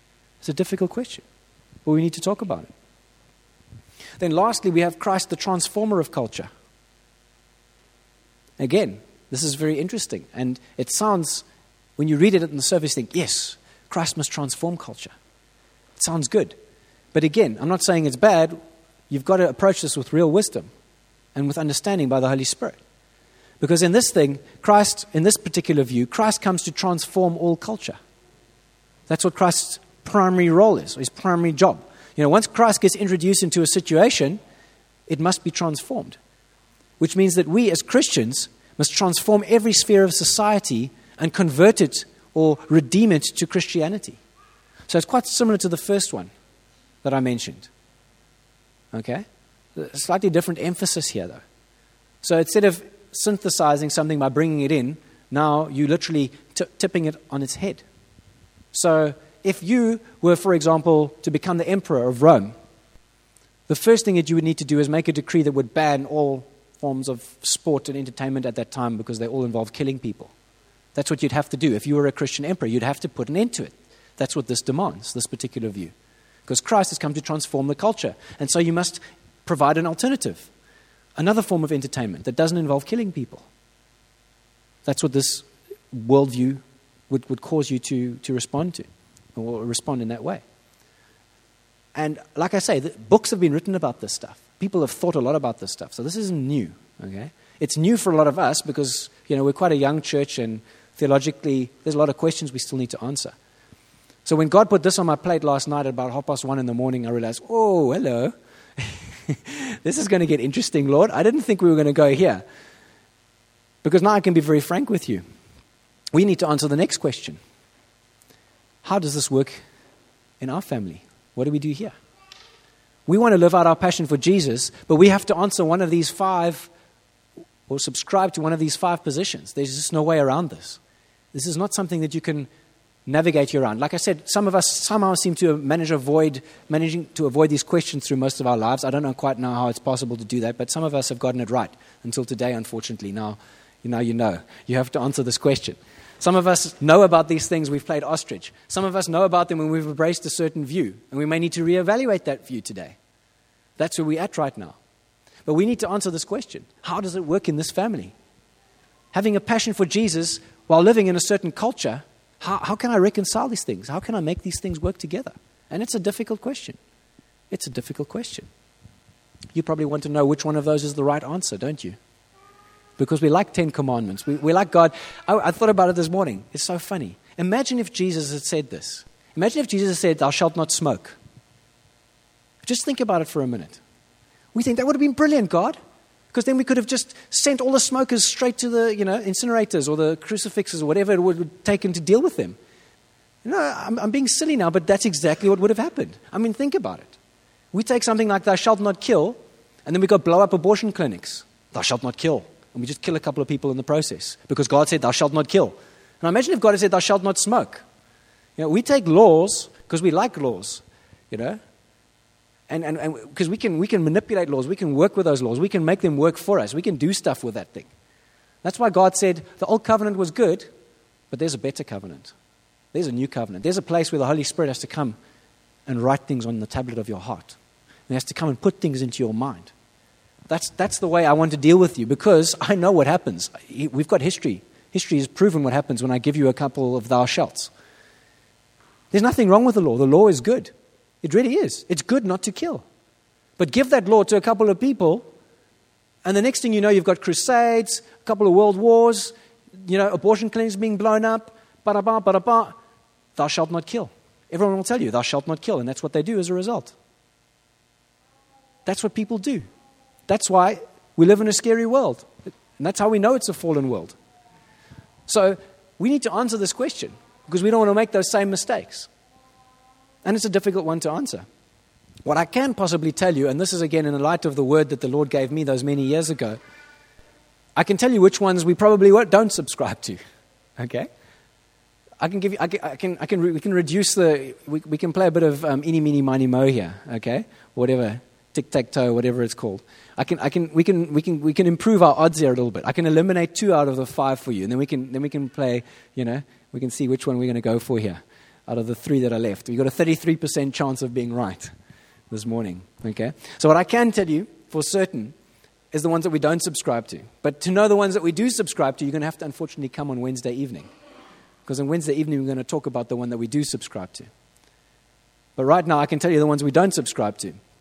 But we need to talk about it. Then lastly, we have Christ, the transformer of culture. Again, this is very interesting. And it sounds, when you read it on the surface, you think, yes, Christ must transform culture. It sounds good. But again, I'm not saying it's bad. You've got to approach this with real wisdom and with understanding by the Holy Spirit. Because in this thing, Christ, in this particular view, Christ comes to transform all culture. That's what Christ's primary role is, his primary job. Once Christ gets introduced into a situation, it must be transformed. Which means that we as Christians must transform every sphere of society and convert it or redeem it to Christianity. So it's quite similar to the first one that I mentioned. Okay? A slightly different emphasis here, though. So instead of synthesizing something by bringing it in, now you're literally tipping it on its head. So if you were, for example, to become the emperor of Rome, the first thing that you would need to do is make a decree that would ban all forms of sport and entertainment at that time because they all involved killing people. That's what you'd have to do. If you were a Christian emperor, you'd have to put an end to it. That's what this demands, this particular view. Because Christ has come to transform the culture. And so you must provide an alternative, another form of entertainment that doesn't involve killing people. That's what this worldview would cause you to respond to, or respond in that way. And like I say, books have been written about this stuff. People have thought a lot about this stuff. So this isn't new, okay? It's new for a lot of us because, we're quite a young church and theologically there's a lot of questions we still need to answer. So when God put this on my plate last night at about 1:30 a.m, I realized, oh, hello. This is going to get interesting, Lord. I didn't think we were going to go here. Because now I can be very frank with you. We need to answer the next question. How does this work in our family? What do we do here? We want to live out our passion for Jesus, but we have to answer one of these 5 or subscribe to one of these 5 positions. There's just no way around this. This is not something that you can navigate you around. Like I said, some of us somehow seem to managing to avoid these questions through most of our lives. I don't know quite now how it's possible to do that, but some of us have gotten it right until today, unfortunately. Now you know. You have to answer this question. Some of us know about these things. We've played ostrich. Some of us know about them when we've embraced a certain view, and we may need to reevaluate that view today. That's where we're at right now. But we need to answer this question. How does it work in this family? Having a passion for Jesus while living in a certain culture, how can I reconcile these things? How can I make these things work together? And it's a difficult question. It's a difficult question. You probably want to know which one of those is the right answer, don't you? Because we like 10 commandments. We like God. I thought about it this morning. It's so funny. Imagine if Jesus had said this. Imagine if Jesus had said, thou shalt not smoke. Just think about it for a minute. We think that would have been brilliant, God. Because then we could have just sent all the smokers straight to the incinerators or the crucifixes or whatever it would take to deal with them. I'm being silly now, but that's exactly what would have happened. I mean, think about it. We take something like thou shalt not kill, and then we go blow up abortion clinics. Thou shalt not kill. And we just kill a couple of people in the process because God said, thou shalt not kill. And imagine if God had said, thou shalt not smoke. We take laws because we like laws, and because we can manipulate laws, we can work with those laws, we can make them work for us, we can do stuff with that thing. That's why God said the old covenant was good, but there's a better covenant. There's a new covenant. There's a place where the Holy Spirit has to come and write things on the tablet of your heart. And he has to come and put things into your mind. That's the way I want to deal with you, because I know what happens. We've got history. History has proven what happens when I give you a couple of thou shalts. There's nothing wrong with the law. The law is good. It really is. It's good not to kill. But give that law to a couple of people, and the next thing you know, you've got crusades, a couple of world wars, abortion clinics being blown up, thou shalt not kill. Everyone will tell you, thou shalt not kill, and that's what they do as a result. That's what people do. That's why we live in a scary world. And that's how we know it's a fallen world. So we need to answer this question because we don't want to make those same mistakes. And it's a difficult one to answer. What I can possibly tell you, and this is again in the light of the word that the Lord gave me those many years ago, I can tell you which ones we probably don't subscribe to. Okay? We can reduce we can play a bit of eeny, meeny, miny, mo here. Okay? Whatever. Tic-tac-toe, whatever it's called. We can improve our odds here a little bit. I can eliminate 2 out of the 5 for you, and then we can play. We can see which one we're going to go for here out of the 3 that are left. We've got a 33% chance of being right this morning. Okay, so what I can tell you for certain is the ones that we don't subscribe to. But to know the ones that we do subscribe to, you're going to have to unfortunately come on Wednesday evening, because on Wednesday evening we're going to talk about the one that we do subscribe to. But right now I can tell you the ones we don't subscribe to.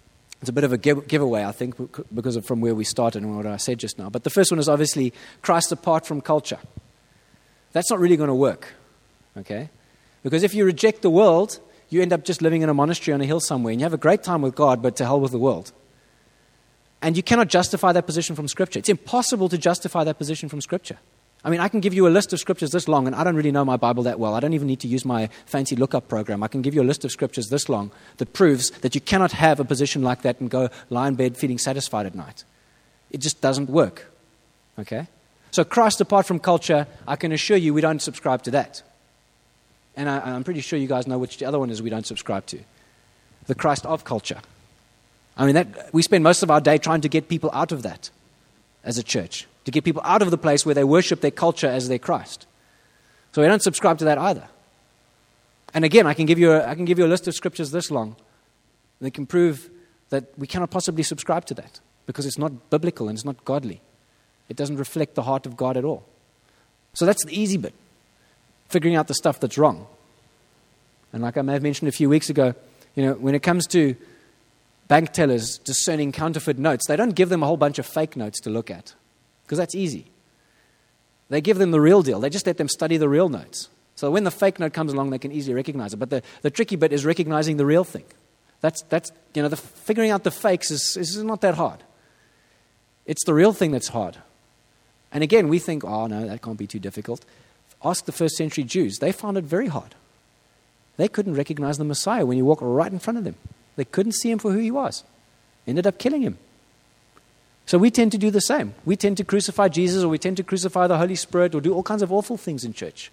It's a bit of a giveaway, I think, because of from where we started and what I said just now. But the first one is obviously Christ apart from culture. That's not really going to work, okay? Because if you reject the world, you end up just living in a monastery on a hill somewhere, and you have a great time with God, but to hell with the world. And you cannot justify that position from Scripture. It's impossible to justify that position from Scripture. I mean, I can give you a list of scriptures this long, and I don't really know my Bible that well. I don't even need to use my fancy lookup program. I can give you a list of scriptures this long that proves that you cannot have a position like that and go lie in bed feeling satisfied at night. It just doesn't work, okay? So Christ apart from culture, I can assure you we don't subscribe to that. And I'm pretty sure you guys know which the other one is we don't subscribe to. The Christ of culture. I mean, we spend most of our day trying to get people out of that as a church, to get people out of the place where they worship their culture as their Christ. So we don't subscribe to that either. And again, I can give you a list of scriptures this long that can prove that we cannot possibly subscribe to that because it's not biblical and it's not godly. It doesn't reflect the heart of God at all. So that's the easy bit, figuring out the stuff that's wrong. And like I may have mentioned a few weeks ago, when it comes to bank tellers discerning counterfeit notes, they don't give them a whole bunch of fake notes to look at, because that's easy. They give them the real deal. They just let them study the real notes. So when the fake note comes along, they can easily recognize it. But the tricky bit is recognizing the real thing. That's the figuring out the fakes is not that hard. It's the real thing that's hard. And again, we think, oh no, that can't be too difficult. Ask the first century Jews. They found it very hard. They couldn't recognize the Messiah when he walked right in front of them. They couldn't see him for who he was. Ended up killing him. So we tend to do the same. We tend to crucify Jesus, or we tend to crucify the Holy Spirit, or do all kinds of awful things in church.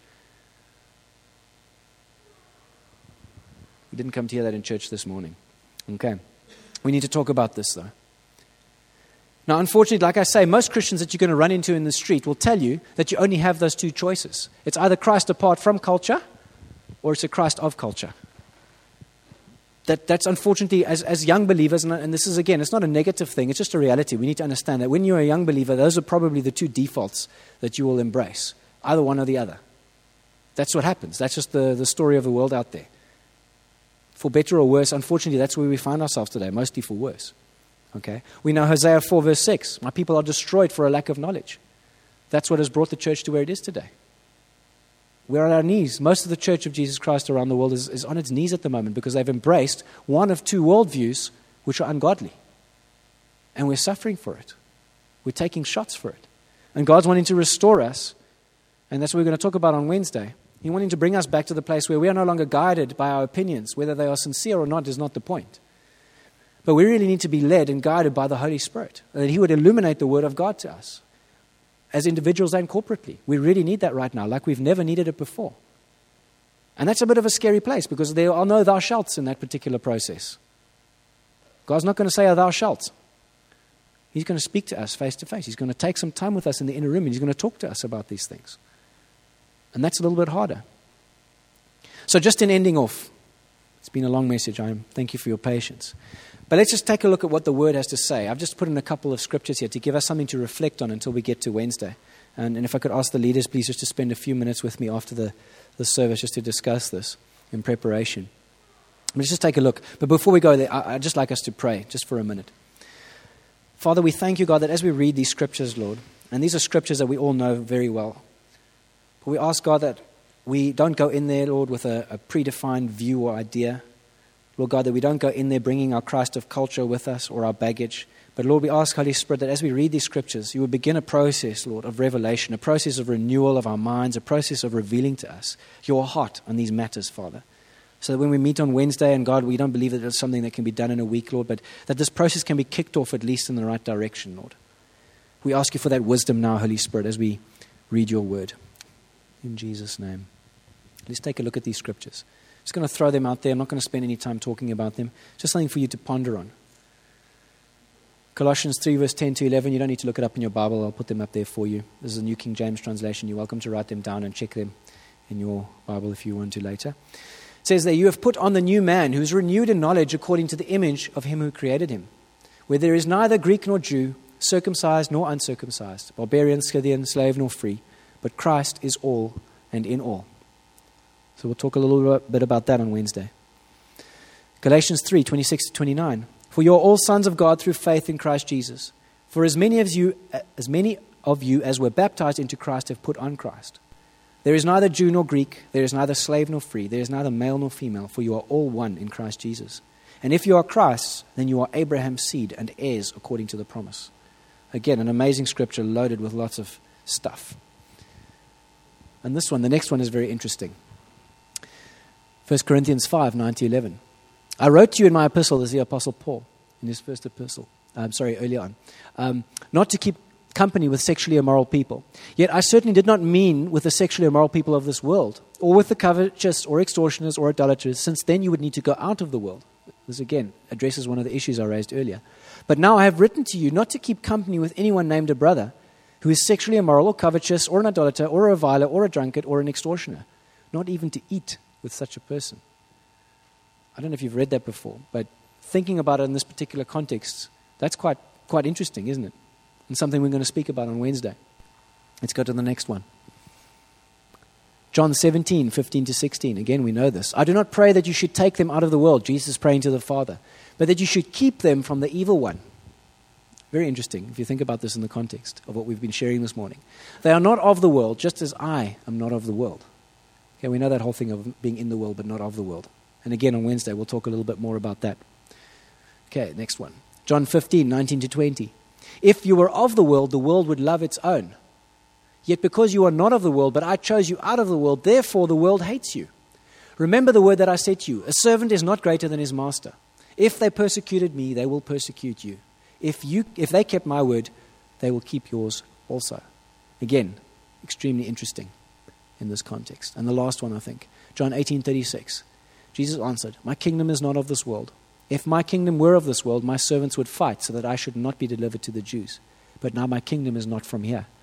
We didn't come to hear that in church this morning. Okay. We need to talk about this, though. Now, unfortunately, like I say, most Christians that you're going to run into in the street will tell you that you only have those two choices. It's either Christ apart from culture, or it's a Christ of culture. That's unfortunately, as young believers, and this is, again, it's not a negative thing, it's just a reality. We need to understand that when you're a young believer, those are probably the two defaults that you will embrace, either one or the other. That's what happens. That's just the story of the world out there. For better or worse, unfortunately, that's where we find ourselves today, mostly for worse. Okay? We know Hosea 4 verse 6, my people are destroyed for a lack of knowledge. That's what has brought the church to where it is today. We're on our knees. Most of the Church of Jesus Christ around the world is on its knees at the moment because they've embraced one of two worldviews which are ungodly. And we're suffering for it. We're taking shots for it. And God's wanting to restore us, and that's what we're going to talk about on Wednesday. He's wanting to bring us back to the place where we are no longer guided by our opinions. Whether they are sincere or not is not the point. But we really need to be led and guided by the Holy Spirit, that He would illuminate the Word of God to us, as individuals and corporately. We really need that right now, like we've never needed it before. And that's a bit of a scary place, because there are no thou shalts in that particular process. God's not going to say, oh, thou shalt. He's going to speak to us face to face. He's going to take some time with us in the inner room, and He's going to talk to us about these things. And that's a little bit harder. So just in ending off, it's been a long message. Thank you for your patience. But let's just take a look at what the Word has to say. I've just put in a couple of scriptures here to give us something to reflect on until we get to Wednesday. And if I could ask the leaders, please, just to spend a few minutes with me after the service just to discuss this in preparation. Let's just take a look. But before we go there, I'd just like us to pray just for a minute. Father, we thank you, God, that as we read these scriptures, Lord, and these are scriptures that we all know very well, but we ask, God, that we don't go in there, Lord, with a predefined view or idea. Lord God, that we don't go in there bringing our Christ of culture with us or our baggage. But Lord, we ask, Holy Spirit, that as we read these scriptures, you would begin a process, Lord, of revelation, a process of renewal of our minds, a process of revealing to us your heart on these matters, Father. So that when we meet on Wednesday, and God, we don't believe that it's something that can be done in a week, Lord, but that this process can be kicked off at least in the right direction, Lord. We ask you for that wisdom now, Holy Spirit, as we read your word. In Jesus' name. Let's take a look at these scriptures. I'm just going to throw them out there. I'm not going to spend any time talking about them. Just something for you to ponder on. Colossians 3 verse 10 to 11. You don't need to look it up in your Bible. I'll put them up there for you. This is a New King James translation. You're welcome to write them down and check them in your Bible if you want to later. It says that you have put on the new man who is renewed in knowledge according to the image of him who created him, where there is neither Greek nor Jew, circumcised nor uncircumcised, barbarian, Scythian, slave nor free, but Christ is all and in all. So we'll talk a little bit about that on Wednesday. Galatians 3, 26 to 29. For you are all sons of God through faith in Christ Jesus. For as many of you as were baptized into Christ have put on Christ. There is neither Jew nor Greek, there is neither slave nor free, there is neither male nor female, for you are all one in Christ Jesus. And if you are Christ's, then you are Abraham's seed and heirs according to the promise. Again, an amazing scripture loaded with lots of stuff. And the next one is very interesting. 1 Corinthians 5, 9-11. I wrote to you in my epistle, as the Apostle Paul, in his first epistle, earlier on, not to keep company with sexually immoral people. Yet I certainly did not mean with the sexually immoral people of this world, or with the covetous, or extortioners, or idolaters, since then you would need to go out of the world. This again addresses one of the issues I raised earlier. But now I have written to you not to keep company with anyone named a brother who is sexually immoral, or covetous, or an idolater, or a reviler, or a drunkard, or an extortioner, not even to eat with such a person. I don't know if you've read that before, but thinking about it in this particular context, that's quite interesting, isn't it? And something we're going to speak about on Wednesday. Let's go to the next one. John 17, 15-16. Again, we know this. I do not pray that you should take them out of the world, Jesus is praying to the Father, but that you should keep them from the evil one. Very interesting, if you think about this in the context of what we've been sharing this morning. They are not of the world, just as I am not of the world. Okay, we know that whole thing of being in the world, but not of the world. And again, on Wednesday, we'll talk a little bit more about that. Okay, next one. John 15, 19-20. If you were of the world would love its own. Yet because you are not of the world, but I chose you out of the world, therefore the world hates you. Remember the word that I said to you, a servant is not greater than his master. If they persecuted me, they will persecute you. If they kept my word, they will keep yours also. Again, extremely interesting in this context. And the last one, I think, John 18:36. Jesus answered, my kingdom is not of this world. If my kingdom were of this world, my servants would fight so that I should not be delivered to the Jews. But now my kingdom is not from here.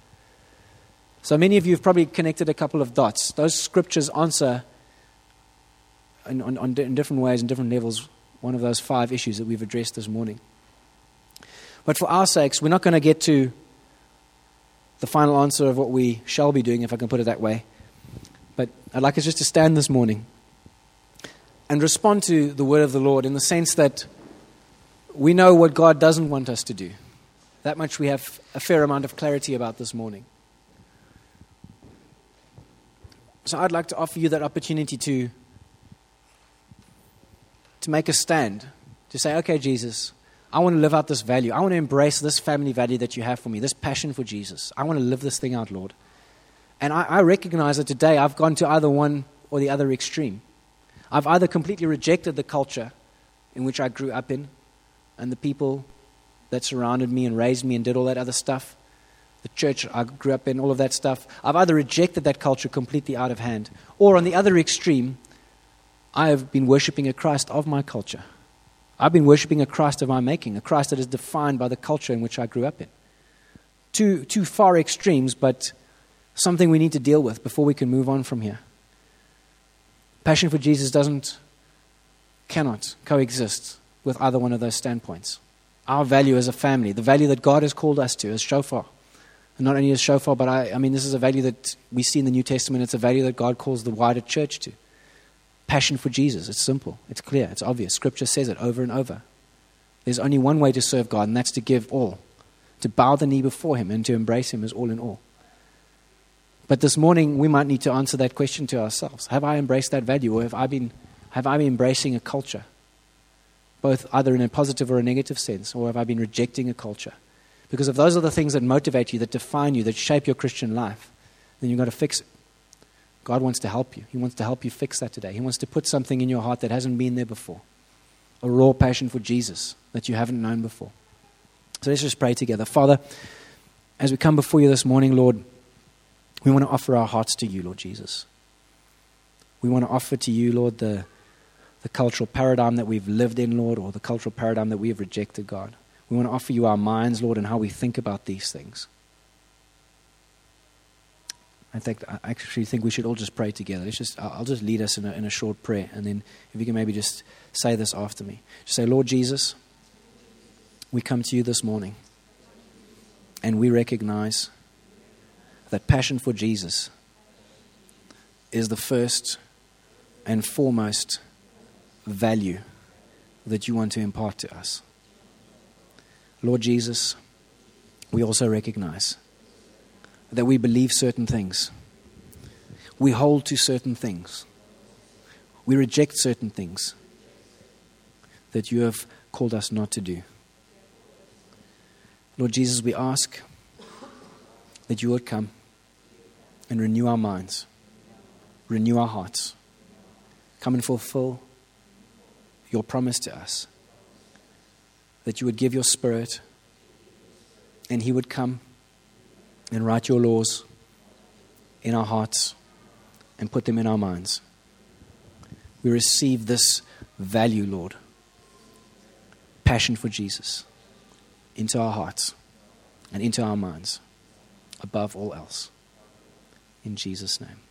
So many of you have probably connected a couple of dots. Those scriptures answer in different ways and different levels one of those 5 issues that we've addressed this morning. But for our sakes, we're not going to get to the final answer of what we shall be doing, if I can put it that way. But I'd like us just to stand this morning and respond to the word of the Lord in the sense that we know what God doesn't want us to do. That much we have a fair amount of clarity about this morning. So I'd like to offer you that opportunity to make a stand, to say, okay, Jesus, I want to live out this value. I want to embrace this family value that you have for me, this passion for Jesus. I want to live this thing out, Lord. And I recognize that today I've gone to either one or the other extreme. I've either completely rejected the culture in which I grew up in and the people that surrounded me and raised me and did all that other stuff, the church I grew up in, all of that stuff. I've either rejected that culture completely out of hand, or on the other extreme, I have been worshipping a Christ of my culture. I've been worshipping a Christ of my making, a Christ that is defined by the culture in which I grew up in. Two far extremes, but something we need to deal with before we can move on from here. Passion for Jesus cannot coexist with either one of those standpoints. Our value as a family, the value that God has called us to as shofar, and not only as shofar, but I mean this is a value that we see in the New Testament. It's a value that God calls the wider church to. Passion for Jesus. It's simple. It's clear. It's obvious. Scripture says it over and over. There's only one way to serve God, and that's to give all, to bow the knee before Him and to embrace Him as all in all. But this morning, we might need to answer that question to ourselves. Have I embraced that value, or have I been embracing a culture? Both either in a positive or a negative sense, or have I been rejecting a culture? Because if those are the things that motivate you, that define you, that shape your Christian life, then you've got to fix it. God wants to help you. He wants to help you fix that today. He wants to put something in your heart that hasn't been there before. A raw passion for Jesus that you haven't known before. So let's just pray together. Father, as we come before you this morning, Lord, we want to offer our hearts to you, Lord Jesus. We want to offer to you, Lord, the cultural paradigm that we've lived in, Lord, or the cultural paradigm that we have rejected, God. We want to offer you our minds, Lord, and how we think about these things. I actually think we should all just pray together. I'll just lead us in a short prayer, and then if you can maybe just say this after me. Just say, Lord Jesus, we come to you this morning, and we recognize that passion for Jesus is the first and foremost value that you want to impart to us. Lord Jesus, we also recognize that we believe certain things. We hold to certain things. We reject certain things that you have called us not to do. Lord Jesus, we ask that you would come and renew our minds, renew our hearts. Come and fulfill your promise to us, that you would give your Spirit and he would come and write your laws in our hearts and put them in our minds. We receive this value, Lord, passion for Jesus, into our hearts and into our minds, above all else. In Jesus' name.